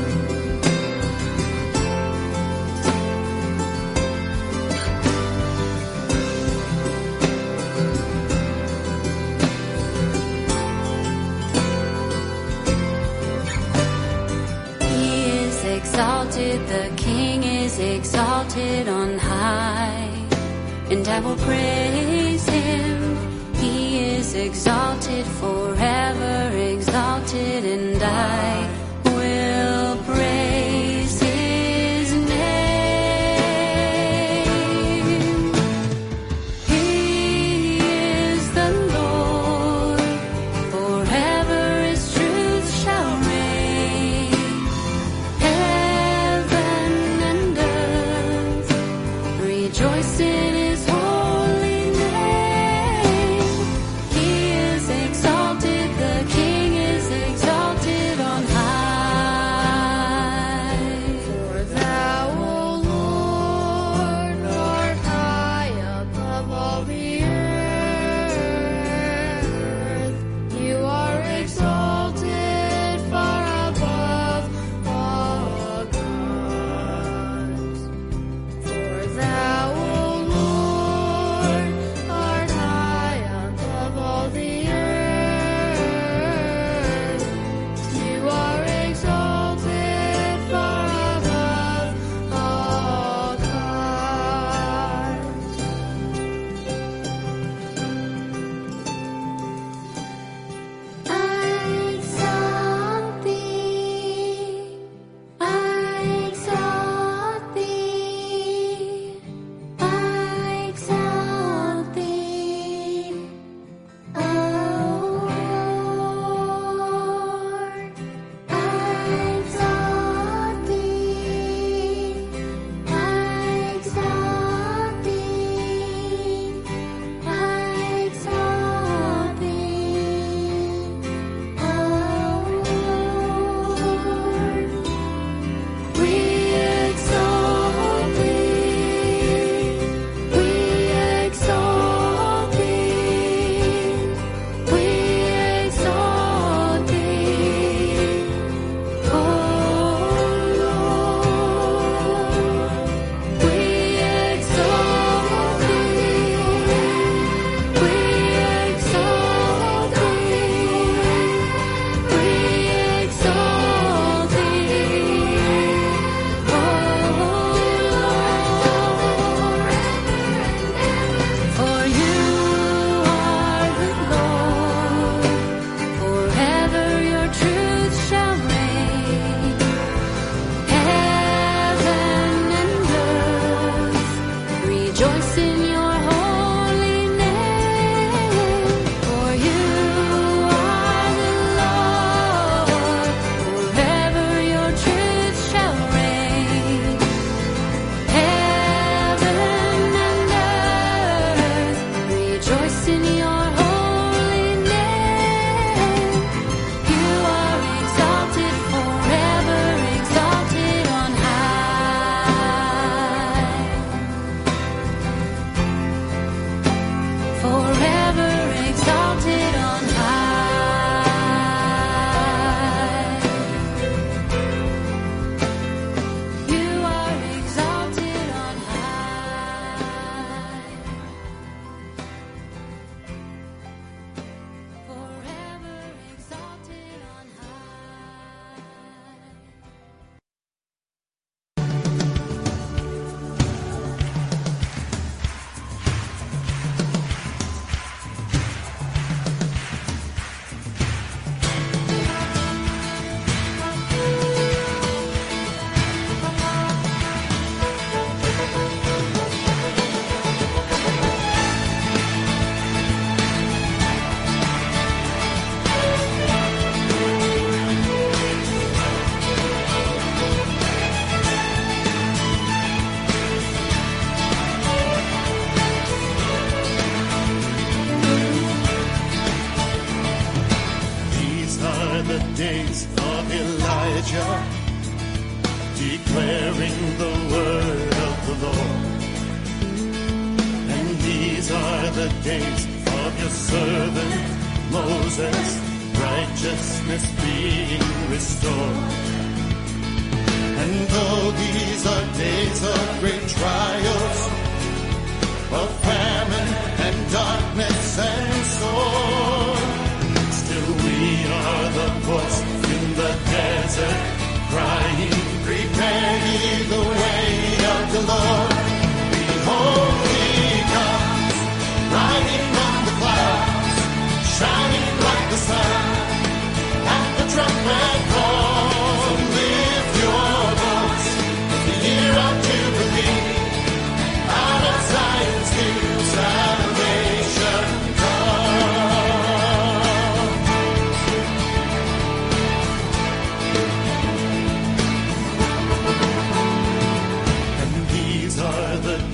S9: He is exalted, the King is exalted on high, and I will praise him. He is exalted forever, exalted, and I will praise his name. He is the Lord, forever his truth shall reign. Heaven and earth Rejoice in his holy name. He is exalted, the King is exalted on high. For thou, O Lord, art high above all the earth. You are exalted far above all gods. For thou, O Lord, art high above all the earth. You are exalted far above all gods. I exalt thee, I exalt thee, I exalt thee, O Lord. I exalt thee, I exalt thee, I exalt thee, O Lord. We exalt thee, we exalt thee, we exalt thee, O Lord. We exalt thee, we exalt thee, we exalt thee, O Lord. For you are the Lord, forever your truth shall reign. Heaven and earth rejoice in your holy name. For you are the Lord, forever your truth shall reign. Heaven and earth rejoice in your holy name. You are exalted, forever exalted on high. Forever exalted on high. You are exalted on high. Forever exalted on high.
S6: These are the days of Elijah, declaring the word of the Lord. And these are the days of your servant Moses, righteousness being restored. And though these are days of great trials, of famine and darkness and sword, still we are the voice in the desert, crying, prepare ye the way of the Lord. Behold, he comes, riding on the clouds, shining like the sun, at the trumpet call. So lift your voice, the year of Jubilee, out of Zion's hill.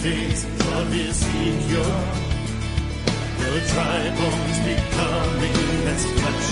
S10: days of Ezekiel, the dry bones becoming as flesh.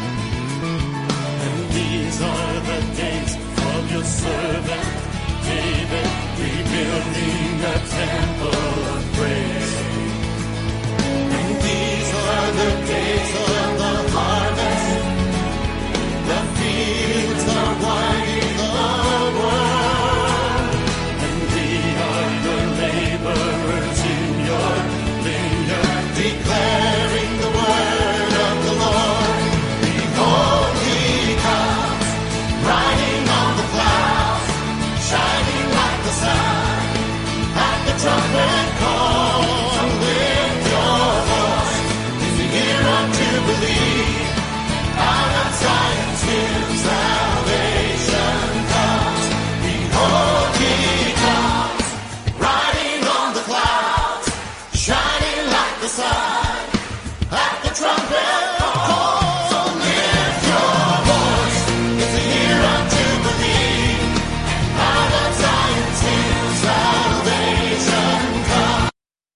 S10: And these are the days of your servant David, rebuilding a temple of praise. And these are the days of the harvest. The fields are winding upward, and we are your laborers in your vineyard, declaring the word of the Lord. Behold, he comes, riding on the clouds, shining like the sun. At the trumpet call, so lift your voice in the year of Jubilee. Out of Zion's hill, salvation comes. Behold, he comes, riding on the clouds, shining like the sun. At the trumpet call, so lift your voice. It's the year of Jubilee. Out of Zion's hill, salvation comes.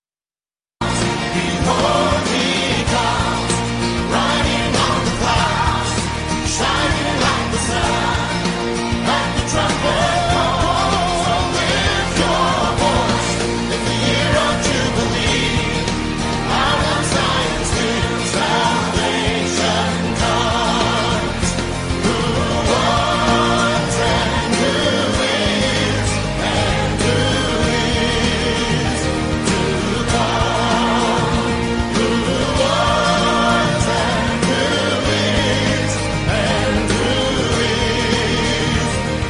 S10: Behold, he comes, riding on the clouds, shining like the sun. At the trumpet call, so lift your voice. It's the year of Jubilee. Out of Zion's hill, salvation comes. Who was and who is and who is to come. Who was and who is and who is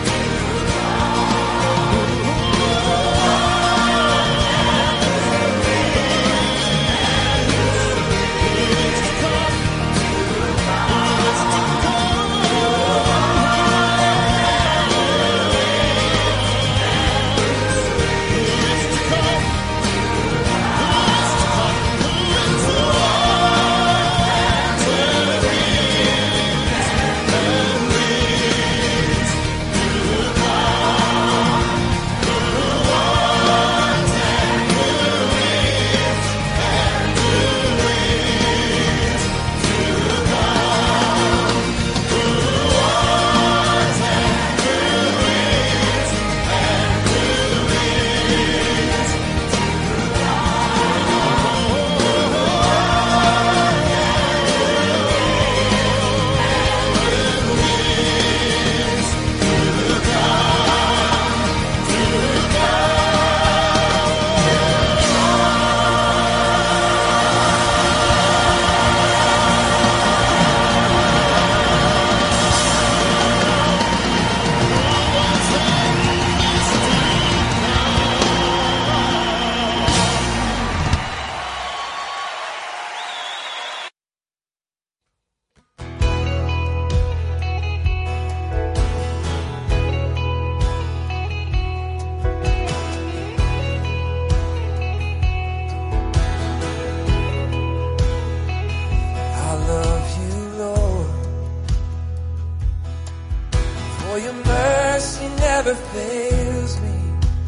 S6: I love you, Lord, for your mercy never fails me.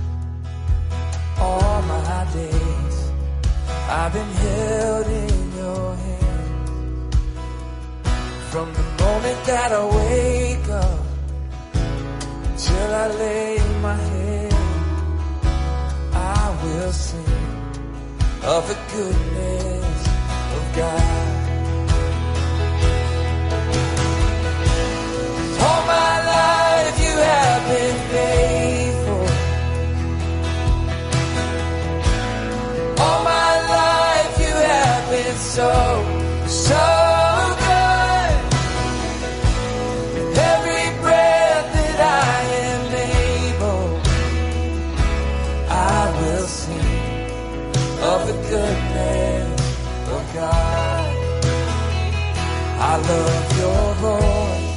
S6: All my days I've been held in your hand. From the moment that I wake up till I lay my head, I will sing of the goodness of God. All my life you have been faithful. All my life you have been so good. With every breath that I am able, I will sing of the goodness of God. I love your voice.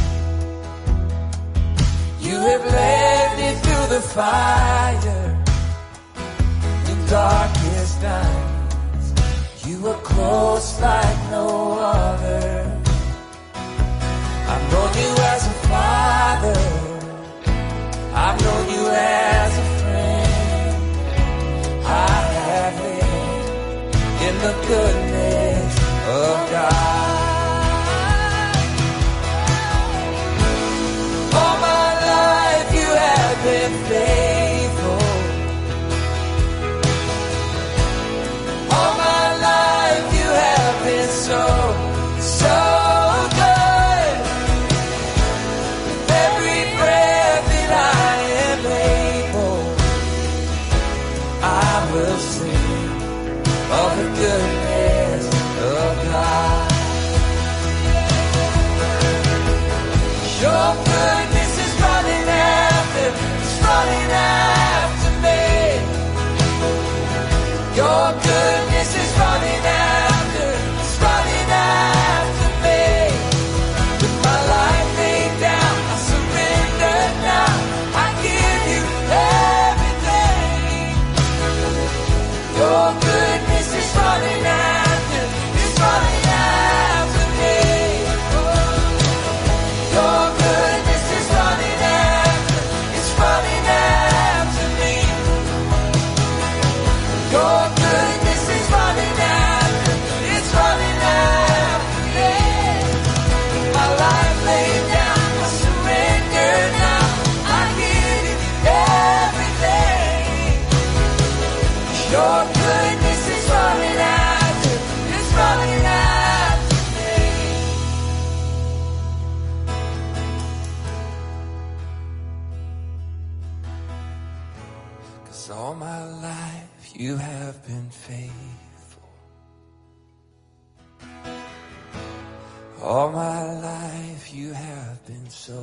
S6: You have led me through the fire in darkest nights. You were close like no other. I've known you as a father. I've known you as a friend. the goodness of God. All my life you have been faithful. All my life you have been so good. With every breath that I am able, I will sing of the goodness of God. Your goodness is running after, it's running after me. Your goodness is running after, it's running after me. With my life laid down, I surrender now. I give you everything. Your goodness is running after, it's running after me. Your goodness is running after, it's running after me. Your goodness is running after, it's running after me. My life laid down, I surrender now. I give you everything. Your goodness is running after, it's running after me. 'Cause all my life you have been faithful. All my life you have been so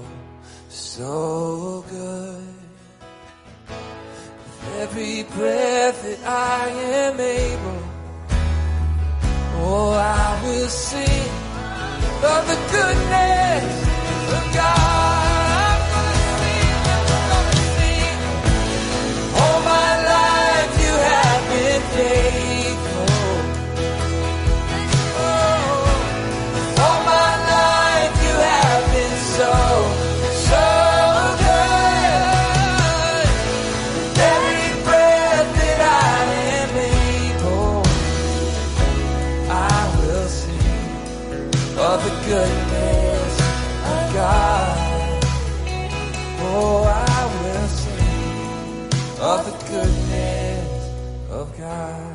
S6: good. With every breath that I am able, oh, I will sing of the goodness of God. I'm gonna sing. All my life you have been faithful. Oh, all my life you have been so good. Every breath that I am able, I will sing of the goodness of God. Oh, I will sing of the goodness of God.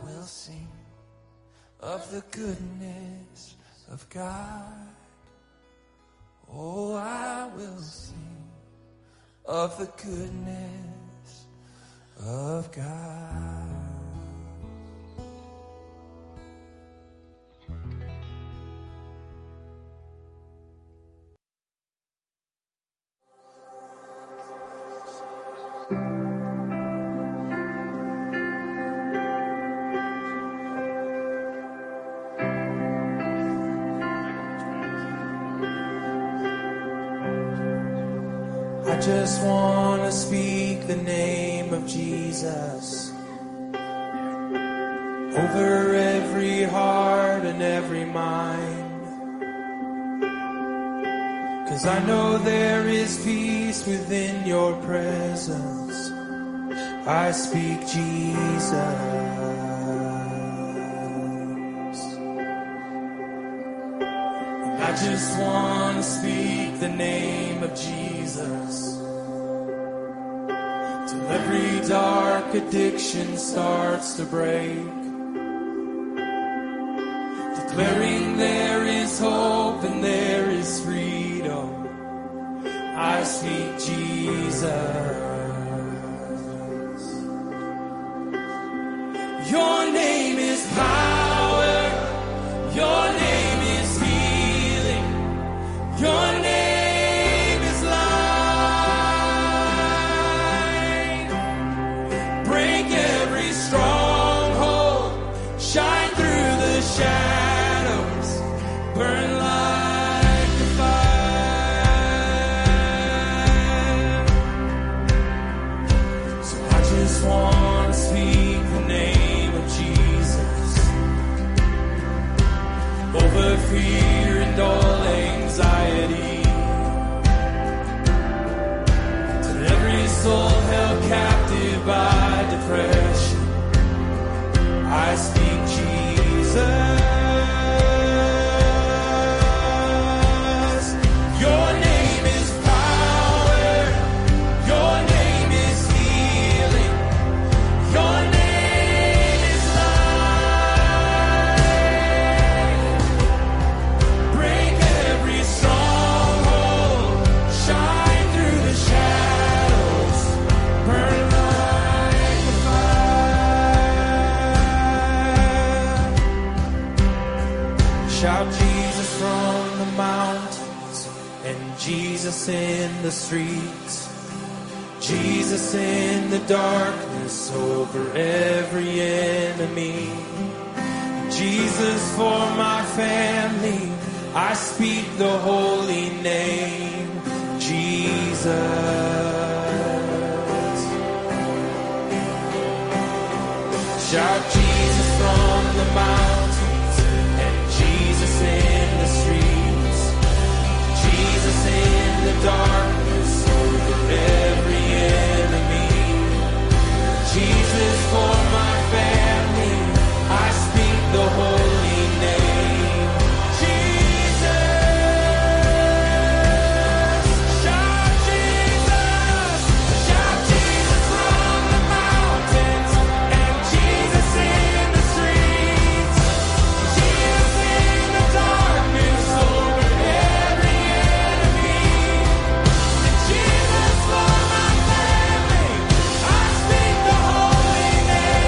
S6: will sing of the goodness of God. Oh, I will sing of the goodness of God. I just want to speak the name of Jesus over every heart and every mind. 'Cause I know there is peace within your presence. I speak Jesus. I just want to speak the name of Jesus till every dark addiction starts to break, declaring there is hope and there is freedom. I speak Jesus. Your name is power. Your name is healing. Your name is light. Break every stronghold. Shine through the shadows. Burn like a fire. So I just want to speak the name of Jesus over fear and all anxiety, to every soul held captive by depression. I speak Jesus. Your name is power. Your name is healing. Your name is light. Break every stronghold. Shine through the shadows. Burn like a fire. Shout Jesus from the mountains and Jesus in the streets. Jesus in the darkness over every enemy. Jesus for my family, I speak the holy name, Jesus. Shout Jesus from the mountains and Jesus in the streets. Jesus in the darkness over every enemy. Jesus for my family, I speak the holy name, Jesus. Shout Jesus. Shout Jesus from the mountains and Jesus in the streets. Jesus in the darkness over every enemy. And Jesus for my family, I speak the holy name.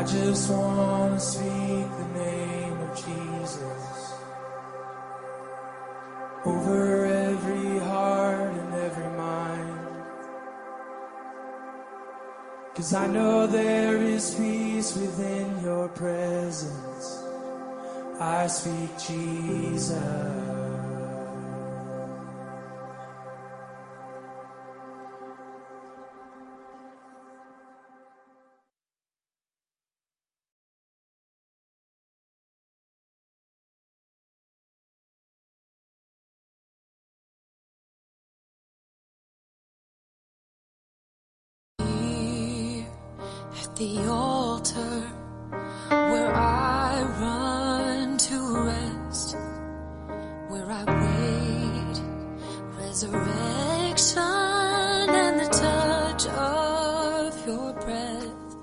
S11: just want to speak the name of Jesus over every heart and every mind. 'Cause I know there is peace within your presence. I speak Jesus.
S9: The altar where I run to rest, where I wait resurrection and the touch of your breath.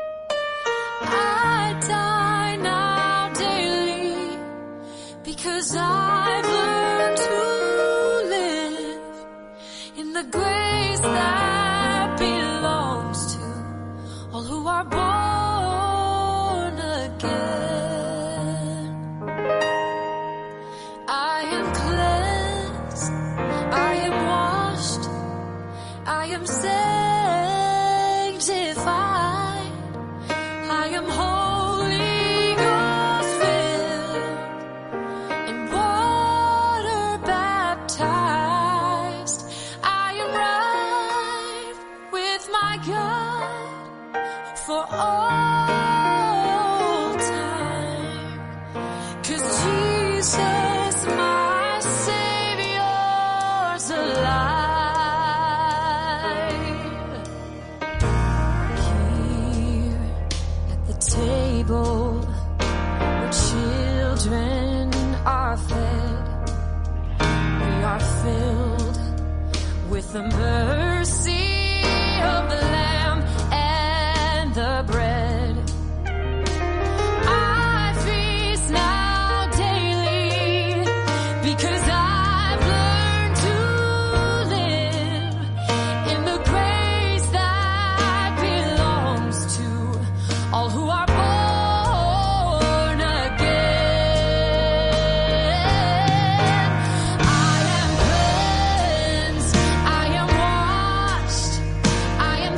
S9: I die now daily because I've learned to live in the grace that belongs to all who are born again. I am cleansed, I am washed, I am sanctified, I am Holy Ghost filled and water baptized. I am right with my God for all time, 'cause Jesus, my Savior's alive. Here at the table where children are fed, we are filled with the mercy of the Lamb and the bread. I feast now daily because I've learned to live in the grace that belongs to all who are born again. I am cleansed, I am washed, I am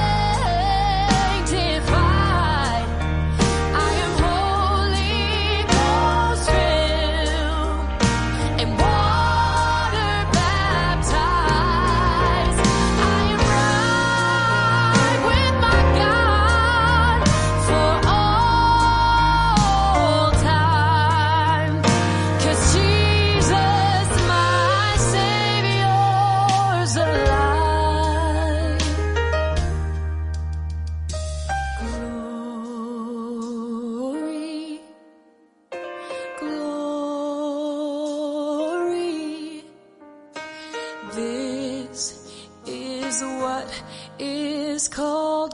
S9: sanctified, I am Holy Ghost filled and water baptized. I am right with my God for all time, 'cause Jesus, my Savior's alive. Glory, glory, this is what is called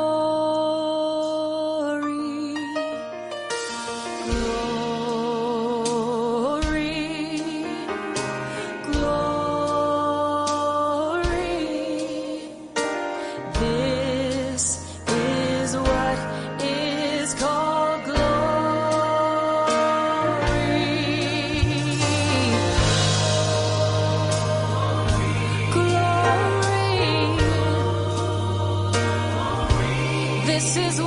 S9: glory. Glory, glory, this is what is called glory. Glory, this is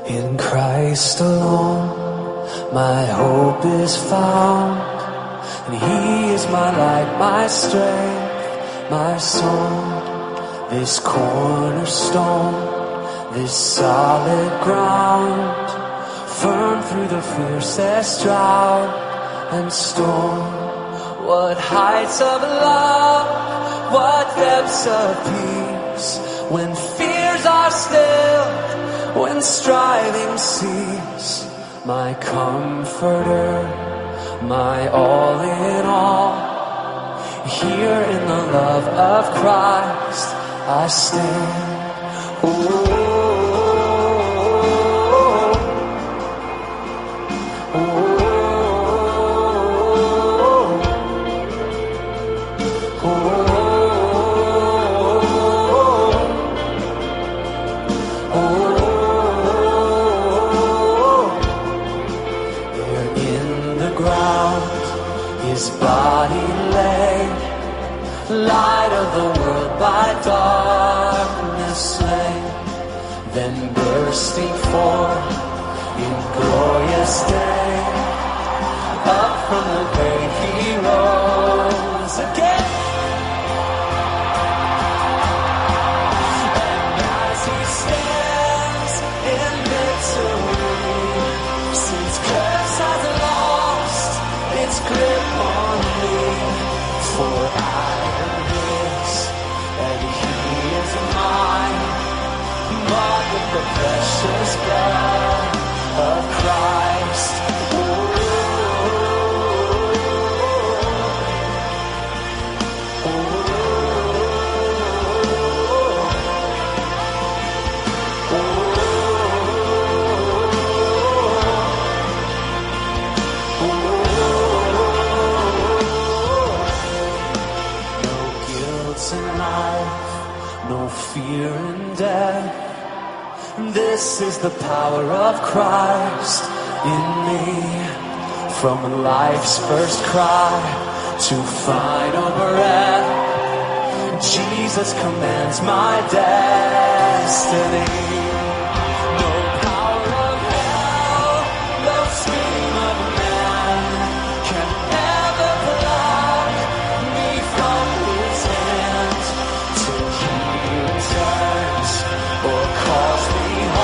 S11: In Christ alone, my hope is found, and He is my light, my strength, my song. This cornerstone, this solid ground, firm through the fiercest drought and storm. What heights of love, what depths of peace, when fears are stilled, when striving cease. My comforter, my all in all, here in the love of Christ I stand. Light of the world by darkness slain, then bursting forth in glorious day, up from the grave He rose again. And as He stands in victory, since curse has lost its grip on me, for I the precious blood of Christ. No guilt in life, no fear in death. This is the power of Christ in me. From life's first cry to final breath, Jesus commands my destiny. No power of hell, no scheme of man can ever block me from His hand till He returns or calls me.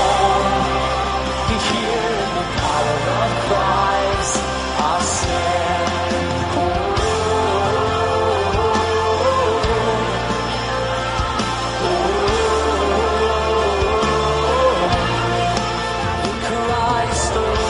S11: Here in the power of Christ I stand. In Christ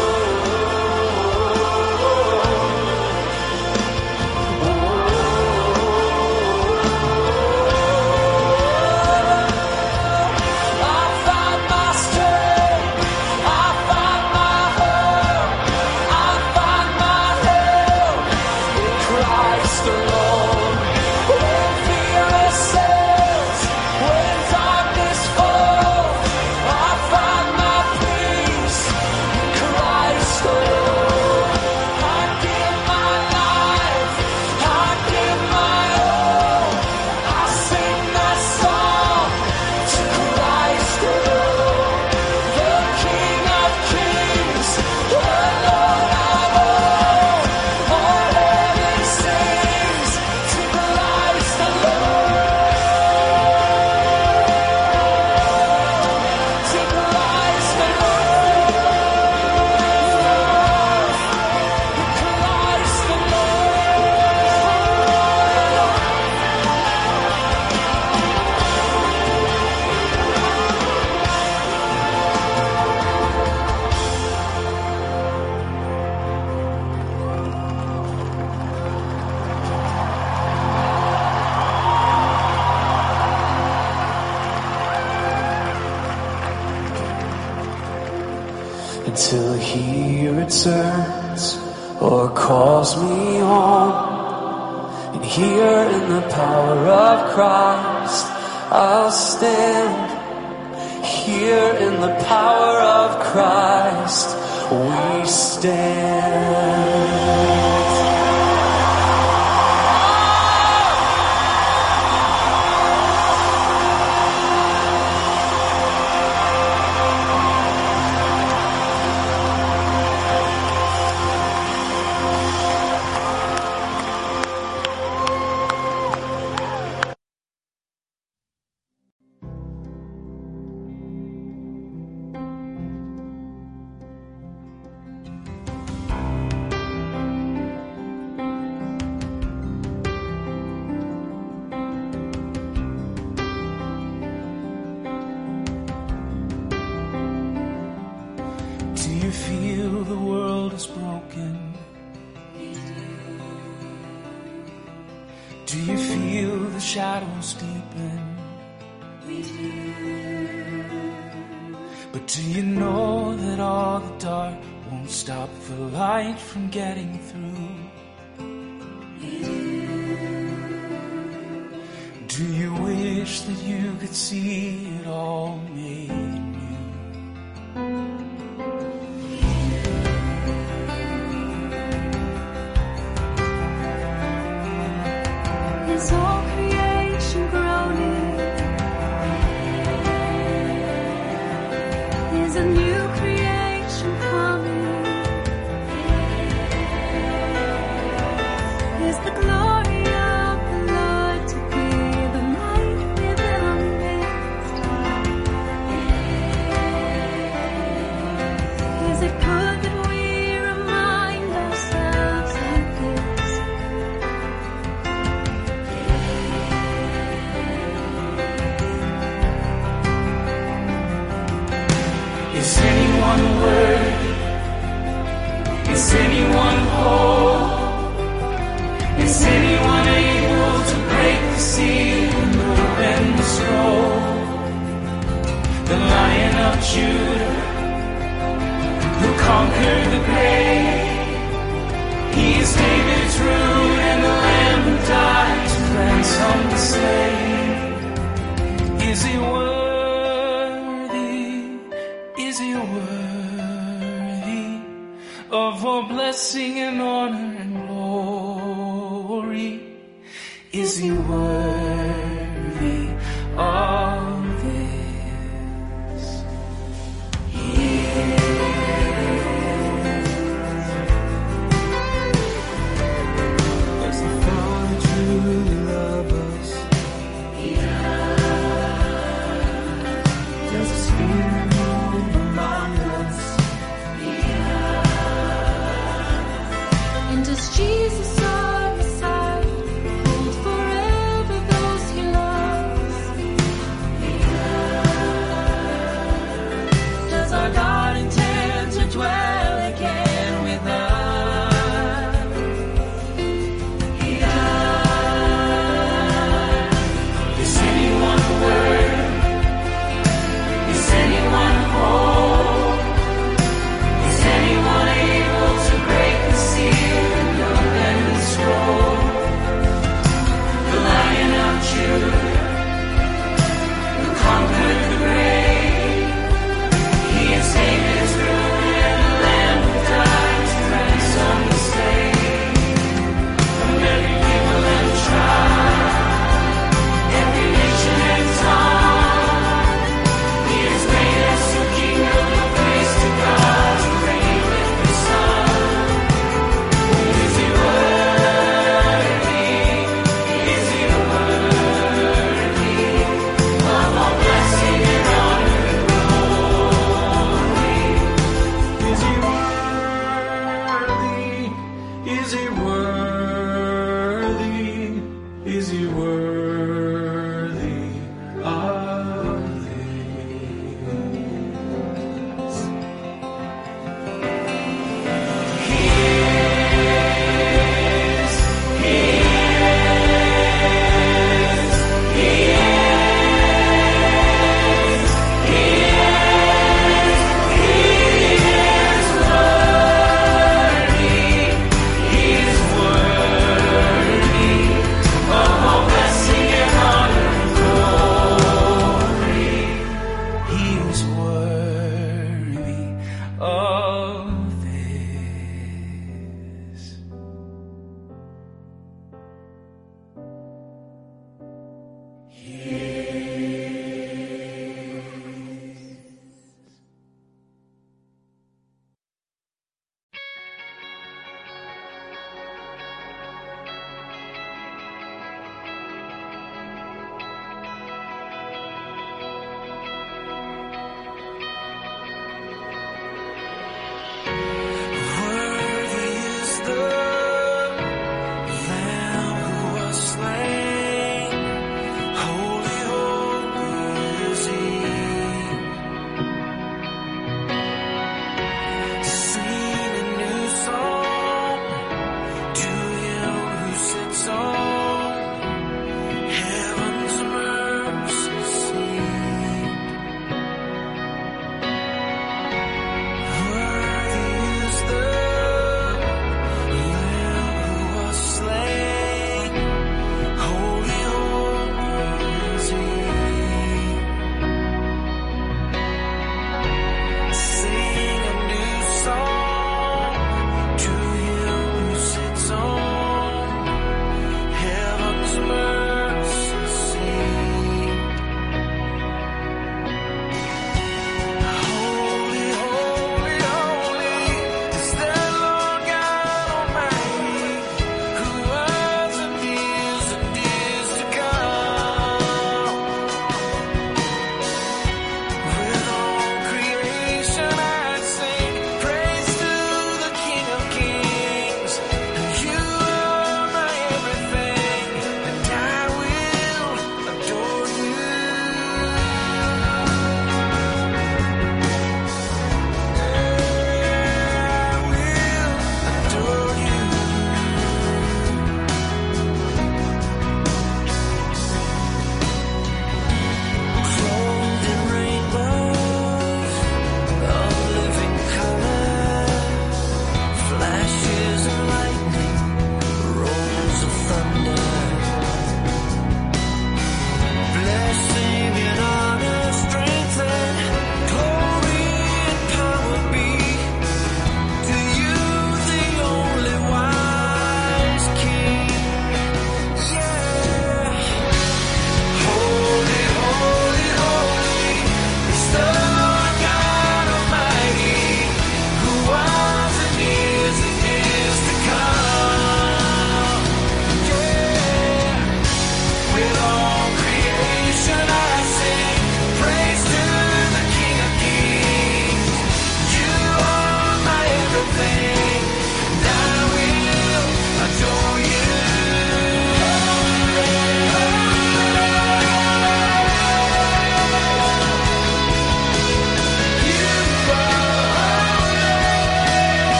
S11: until He returns or calls me home. And here in the power of Christ I'll stand. Here in the power of Christ we stand. you feel the world is broken? Do you feel the shadows deepen? But do you know that all the dark won't stop the light from getting through? Do you wish that you could see it all made new?
S9: Is all creation groaning? Is a new creation coming? Is the glory of the Lord to be the light within our midst? Is it good that we remind ourselves of this?
S11: Is anyone worthy? Is anyone whole? Is anyone able to break the seal and open the scroll? The Lion of Judah, who conquered the grave. He is David's root and the Lamb who died to ransom the slave. Is he worthy? Is he worthy of all blessing and honor and glory? Is he worthy of this? Does the Father truly love us? Does the Spirit move among us?
S9: And does Jesus our Messiah hold forever those he loves?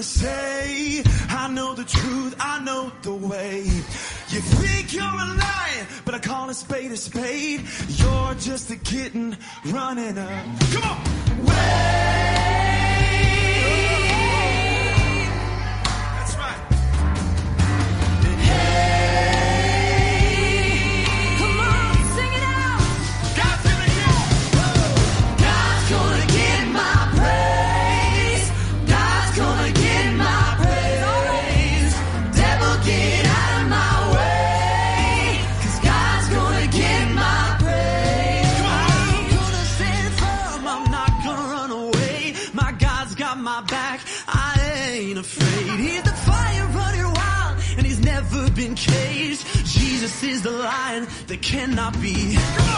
S6: gonna say, I know the truth, I know the way. You think you're a lion, but I call a spade a spade. You're just a kitten running up. Come on! That's right.
S9: Come on, sing it out.
S6: God's gonna get.
S9: God's gonna get my praise. God's gonna get my praise. Devil, get out of my way. 'Cause God's gonna get my praise.
S6: I'm gonna stand firm, I'm not gonna run away. My God's got my back, I ain't afraid. He's the fire running wild, and he's never been caged. Jesus is the lion that cannot be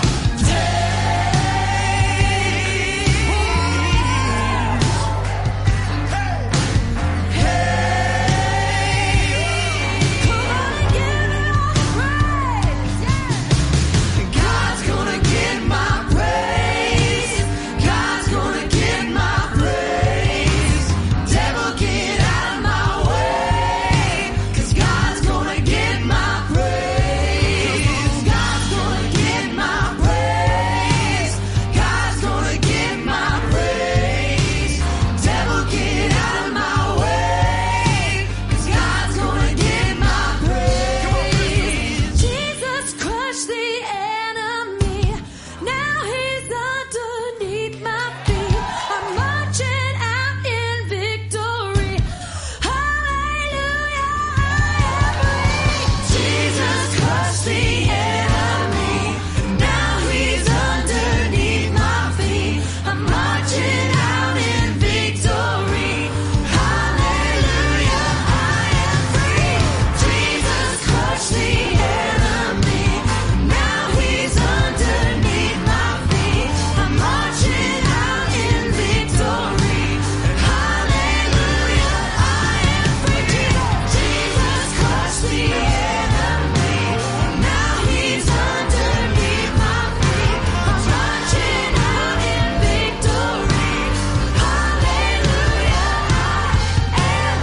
S9: God's gonna get my praise. God's gonna get my praise. Devil, get out of my way. 'Cause God's gonna get my praise. God's gonna get my praise. God's gonna get my praise. Devil, get out of my way. 'Cause God's gonna get my praise. Jesus crushed the enemy. Now he's underneath my feet. I'm marching out in victory. Hallelujah, I am free. Jesus crushed the enemy. Now he's underneath my feet. I'm marching out in victory. Hallelujah, I am free. Jesus crushed the enemy. Now he's underneath my feet. I'm marching out in victory. Hallelujah, I am free. Jesus crushed the enemy. Now he's underneath my feet. I'm marching out in victory. Hallelujah, I am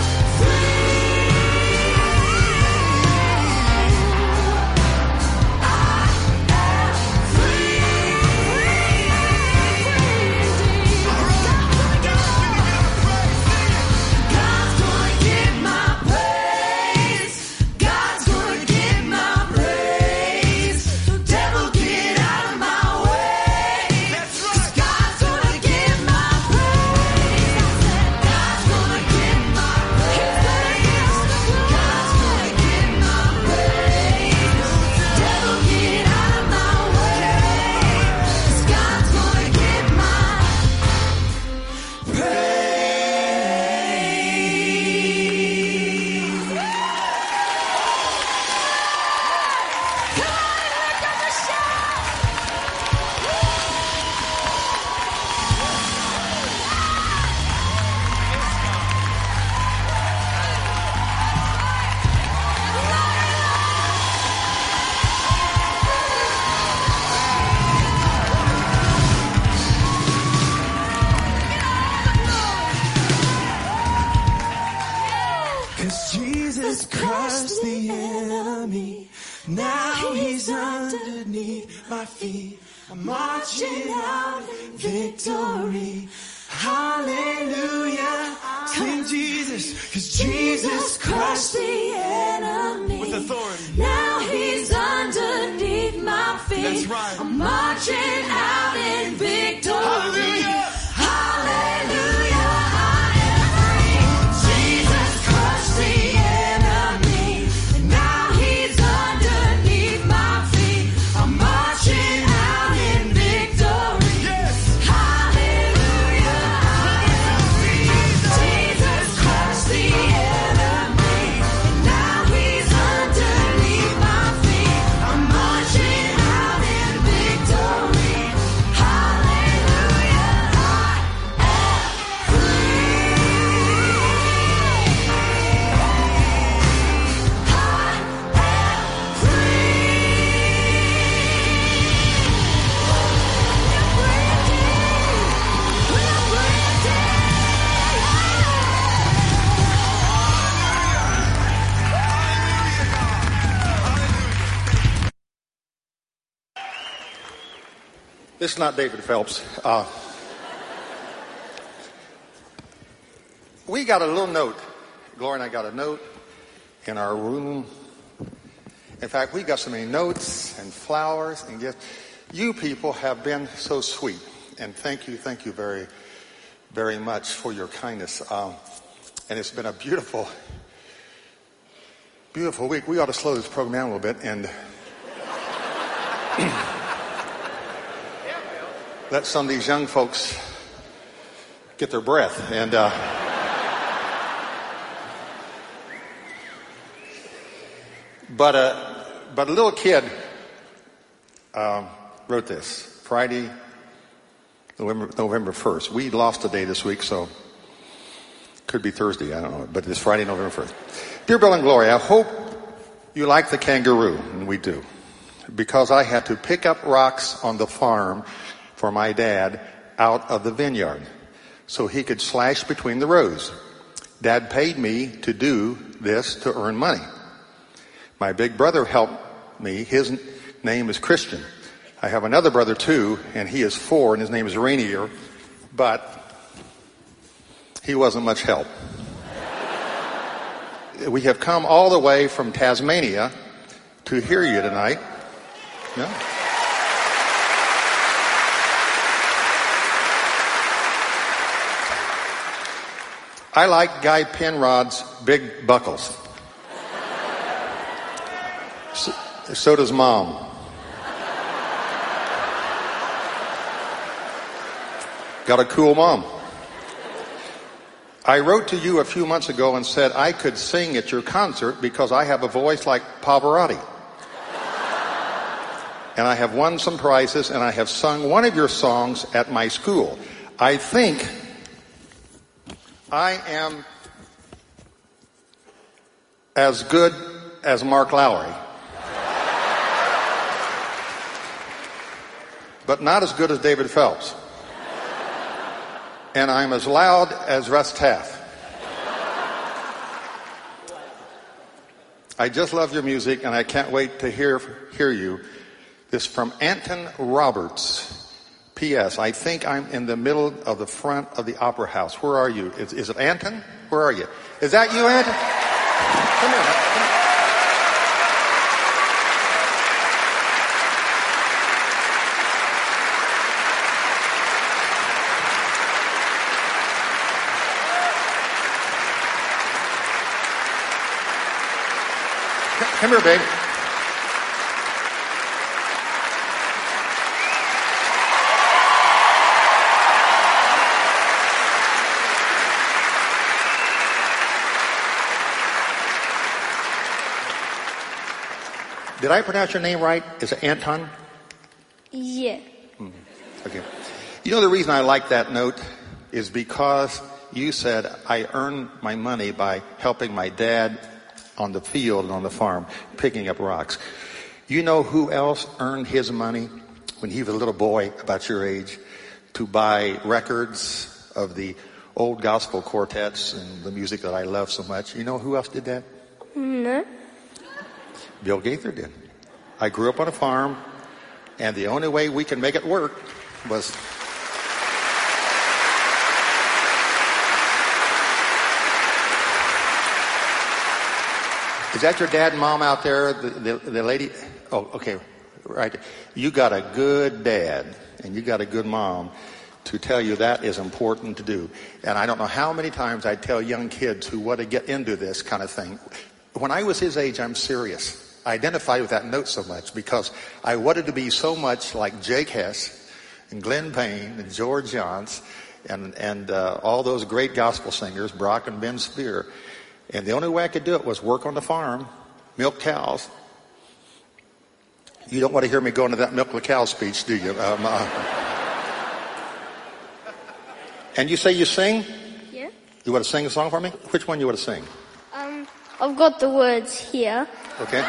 S9: God's gonna get my praise. God's gonna get my praise. Devil, get out of my way. 'Cause God's gonna get my praise. God's gonna get my praise. God's gonna get my praise. Devil, get out of my way. 'Cause God's gonna get my
S6: Cause Jesus crushed the enemy. Now he's underneath my feet. I'm marching out in victory. Hallelujah. Sing Jesus. Cause Jesus crushed the enemy. With authority.
S9: Now he's underneath my feet.
S6: That's right.
S9: I'm marching out in victory.
S6: Hallelujah.
S9: Hallelujah, I am free. Jesus crushed the enemy. Now he's underneath my feet. I'm marching out in victory.
S6: Yes.
S9: Hallelujah, I am free. Jesus crushed the enemy. Now he's underneath my feet. I'm marching out in victory.
S12: This is not David Phelps. We got a little note. Gloria and I got a note in our room. In fact, we got so many notes and flowers and gifts. You people have been so sweet. And thank you very, very much for your kindness. And it's been a beautiful, beautiful week. We ought to slow this program down a little bit and let some of these young folks get their breath. And but a little kid wrote this Friday, November 1st. We lost a day this week, so could be Thursday, I don't know, but it's Friday, November 1st. Dear Bill and Gloria, I hope you like the kangaroo, and we do, because I had to pick up rocks on the farm for my dad out of the vineyard so he could slash between the rows. Dad paid me to do this to earn money. My big brother helped me. His name is Christian. I have another brother too, and he is 4, and his name is Rainier, but he wasn't much help. We have come all the way from Tasmania to hear you tonight. Yeah. I like Guy Penrod's big buckles. So does Mom. Got a cool mom. I wrote to you a few months ago and said I could sing at your concert because I have a voice like Pavarotti. And I have won some prizes and I have sung one of your songs at my school. I think I am as good as Mark Lowry, but not as good as David Phelps. And I'm as loud as Russ Taff. I just love your music and I can't wait to hear you. This from Anton Roberts. P.S. I think I'm in the middle of the front of the Opera House. Where are you? Is it Anton? Where are you? Is that you, Anton? Come here. Come here, babe. Did I pronounce your name right? Is it Anton?
S13: Yeah.
S12: Okay. You know the reason I like that note is because you said I earn my money by helping my dad on the field and on the farm, picking up rocks. You know who else earned his money when he was a little boy about your age to buy records of the old gospel quartets and the music that I love so much? You know who else did that?
S13: No.
S12: Bill Gaither did. I grew up on a farm, and the only way we could make it work was Is that your dad and mom out there, the lady? Oh, okay, right. You got a good dad and you got a good mom to tell you that is important to do. And I don't know how many times I tell young kids who want to get into this kind of thing. When I was his age, I'm serious. I identified with that note so much because I wanted to be so much like Jake Hess and Glenn Payne and George Johns and all those great gospel singers, Brock and Ben Spear. And the only way I could do it was work on the farm, milk cows. You don't want to hear me go into that milk the cow speech, do you? And you say you sing?
S13: Yeah.
S12: You want to sing a song for me? Which one you want to sing?
S13: I've got the words here.
S12: Okay.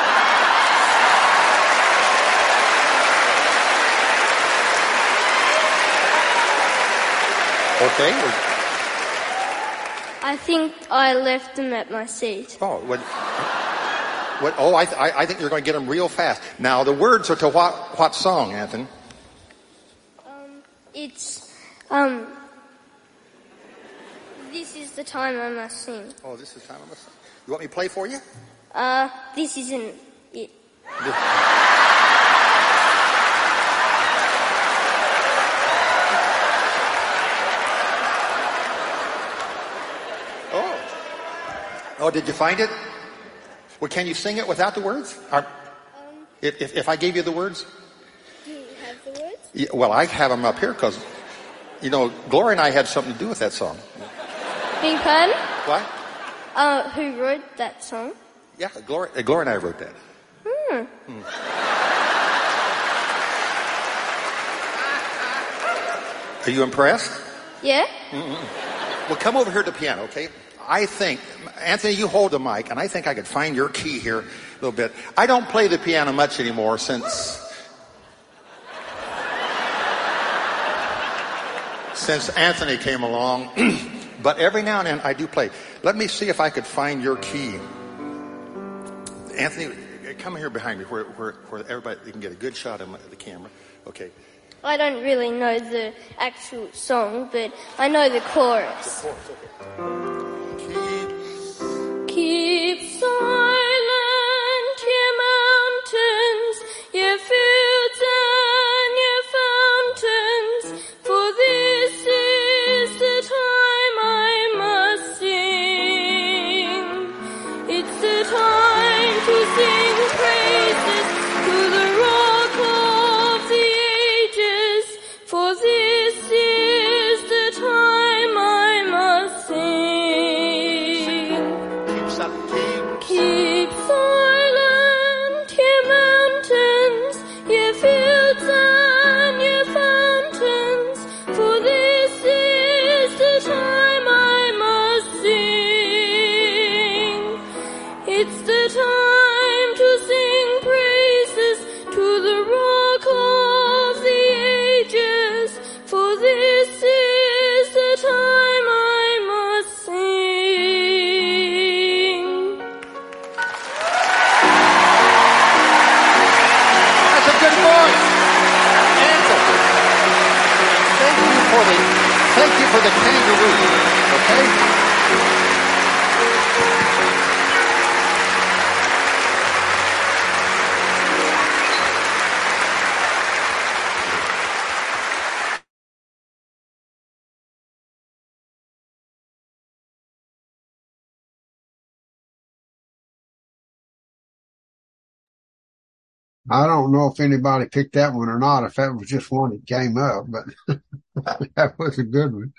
S12: Okay.
S13: I think I left them at my seat.
S12: Oh, I think you're going to get them real fast. Now, the words are to what song, Anthony?
S13: It's, this is the time I must sing.
S12: Oh, this is the time I must. You want me to play for you?
S13: This isn't it.
S12: Oh, did you find it? Well, can you sing it without the words? If I gave you the words?
S13: Do you have the words?
S12: Yeah, well, I have them up here because, Gloria and I had something to do with that song.
S13: Beg your pardon?
S12: What?
S13: Who wrote that song?
S12: Yeah, Gloria and I wrote that. Are you impressed?
S13: Yeah?
S12: Well, come over here to the piano, okay? I think, Anthony, you hold the mic, and I think I could find your key here a little bit. I don't play the piano much anymore since Anthony came along, but every now and then I do play. Let me see if I could find your key. Anthony, come here behind me where everybody you can get a good shot of the camera. Okay.
S13: I don't really know the actual song, but I know the chorus.
S12: The chorus, okay.
S13: Keep silent, ye mountains, ye fields and ye fountains, for this is the time I must sing. It's the time to sing praises to the rock of the ages, for this is the time I must sing. Keep silent, ye mountains, ye fields and ye fountains, for this is the time I must sing. It's the time to sing praises to the rock of the ages, for this is the time I must sing.
S12: That's a good voice. Anthony. Thank you for the kangaroo. Okay?
S1: I don't know if anybody picked that one or not, if that was just one that came up, but that was a good one.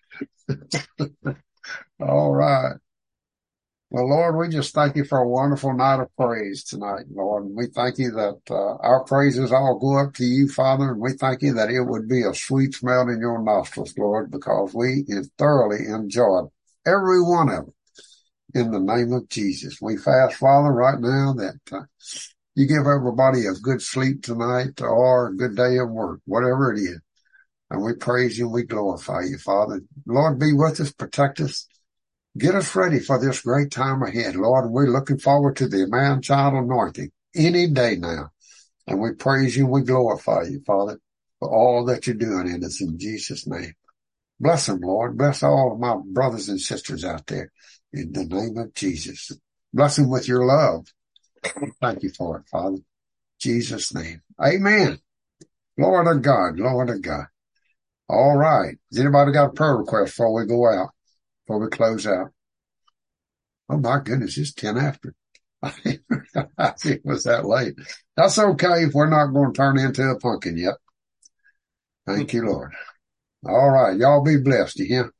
S1: All right. Well, Lord, we just thank you for a wonderful night of praise tonight, Lord. And we thank you that our praises all go up to you, Father, and we thank you that it would be a sweet smell in your nostrils, Lord, because we thoroughly enjoyed every one of them. In the name of Jesus, we fast, Father, right now that you give everybody a good sleep tonight or a good day of work, whatever it is. And we praise you and we glorify you, Father. Lord, be with us, protect us. Get us ready for this great time ahead, Lord. And we're looking forward to the man-child anointing any day now. And we praise you and we glorify you, Father, for all that you're doing in us in Jesus' name. Bless them, Lord. Bless all of my brothers and sisters out there in the name of Jesus. Bless them with your love. Thank you for it, Father. In Jesus' name. Amen. Glory to God. Glory to God. All right. Has anybody got a prayer request before we go out? Before we close out? Oh my goodness, it's 10 after. I think it was that late. That's okay if we're not going to turn into a pumpkin yet. Thank you, Lord. All right. Y'all be blessed. You hear?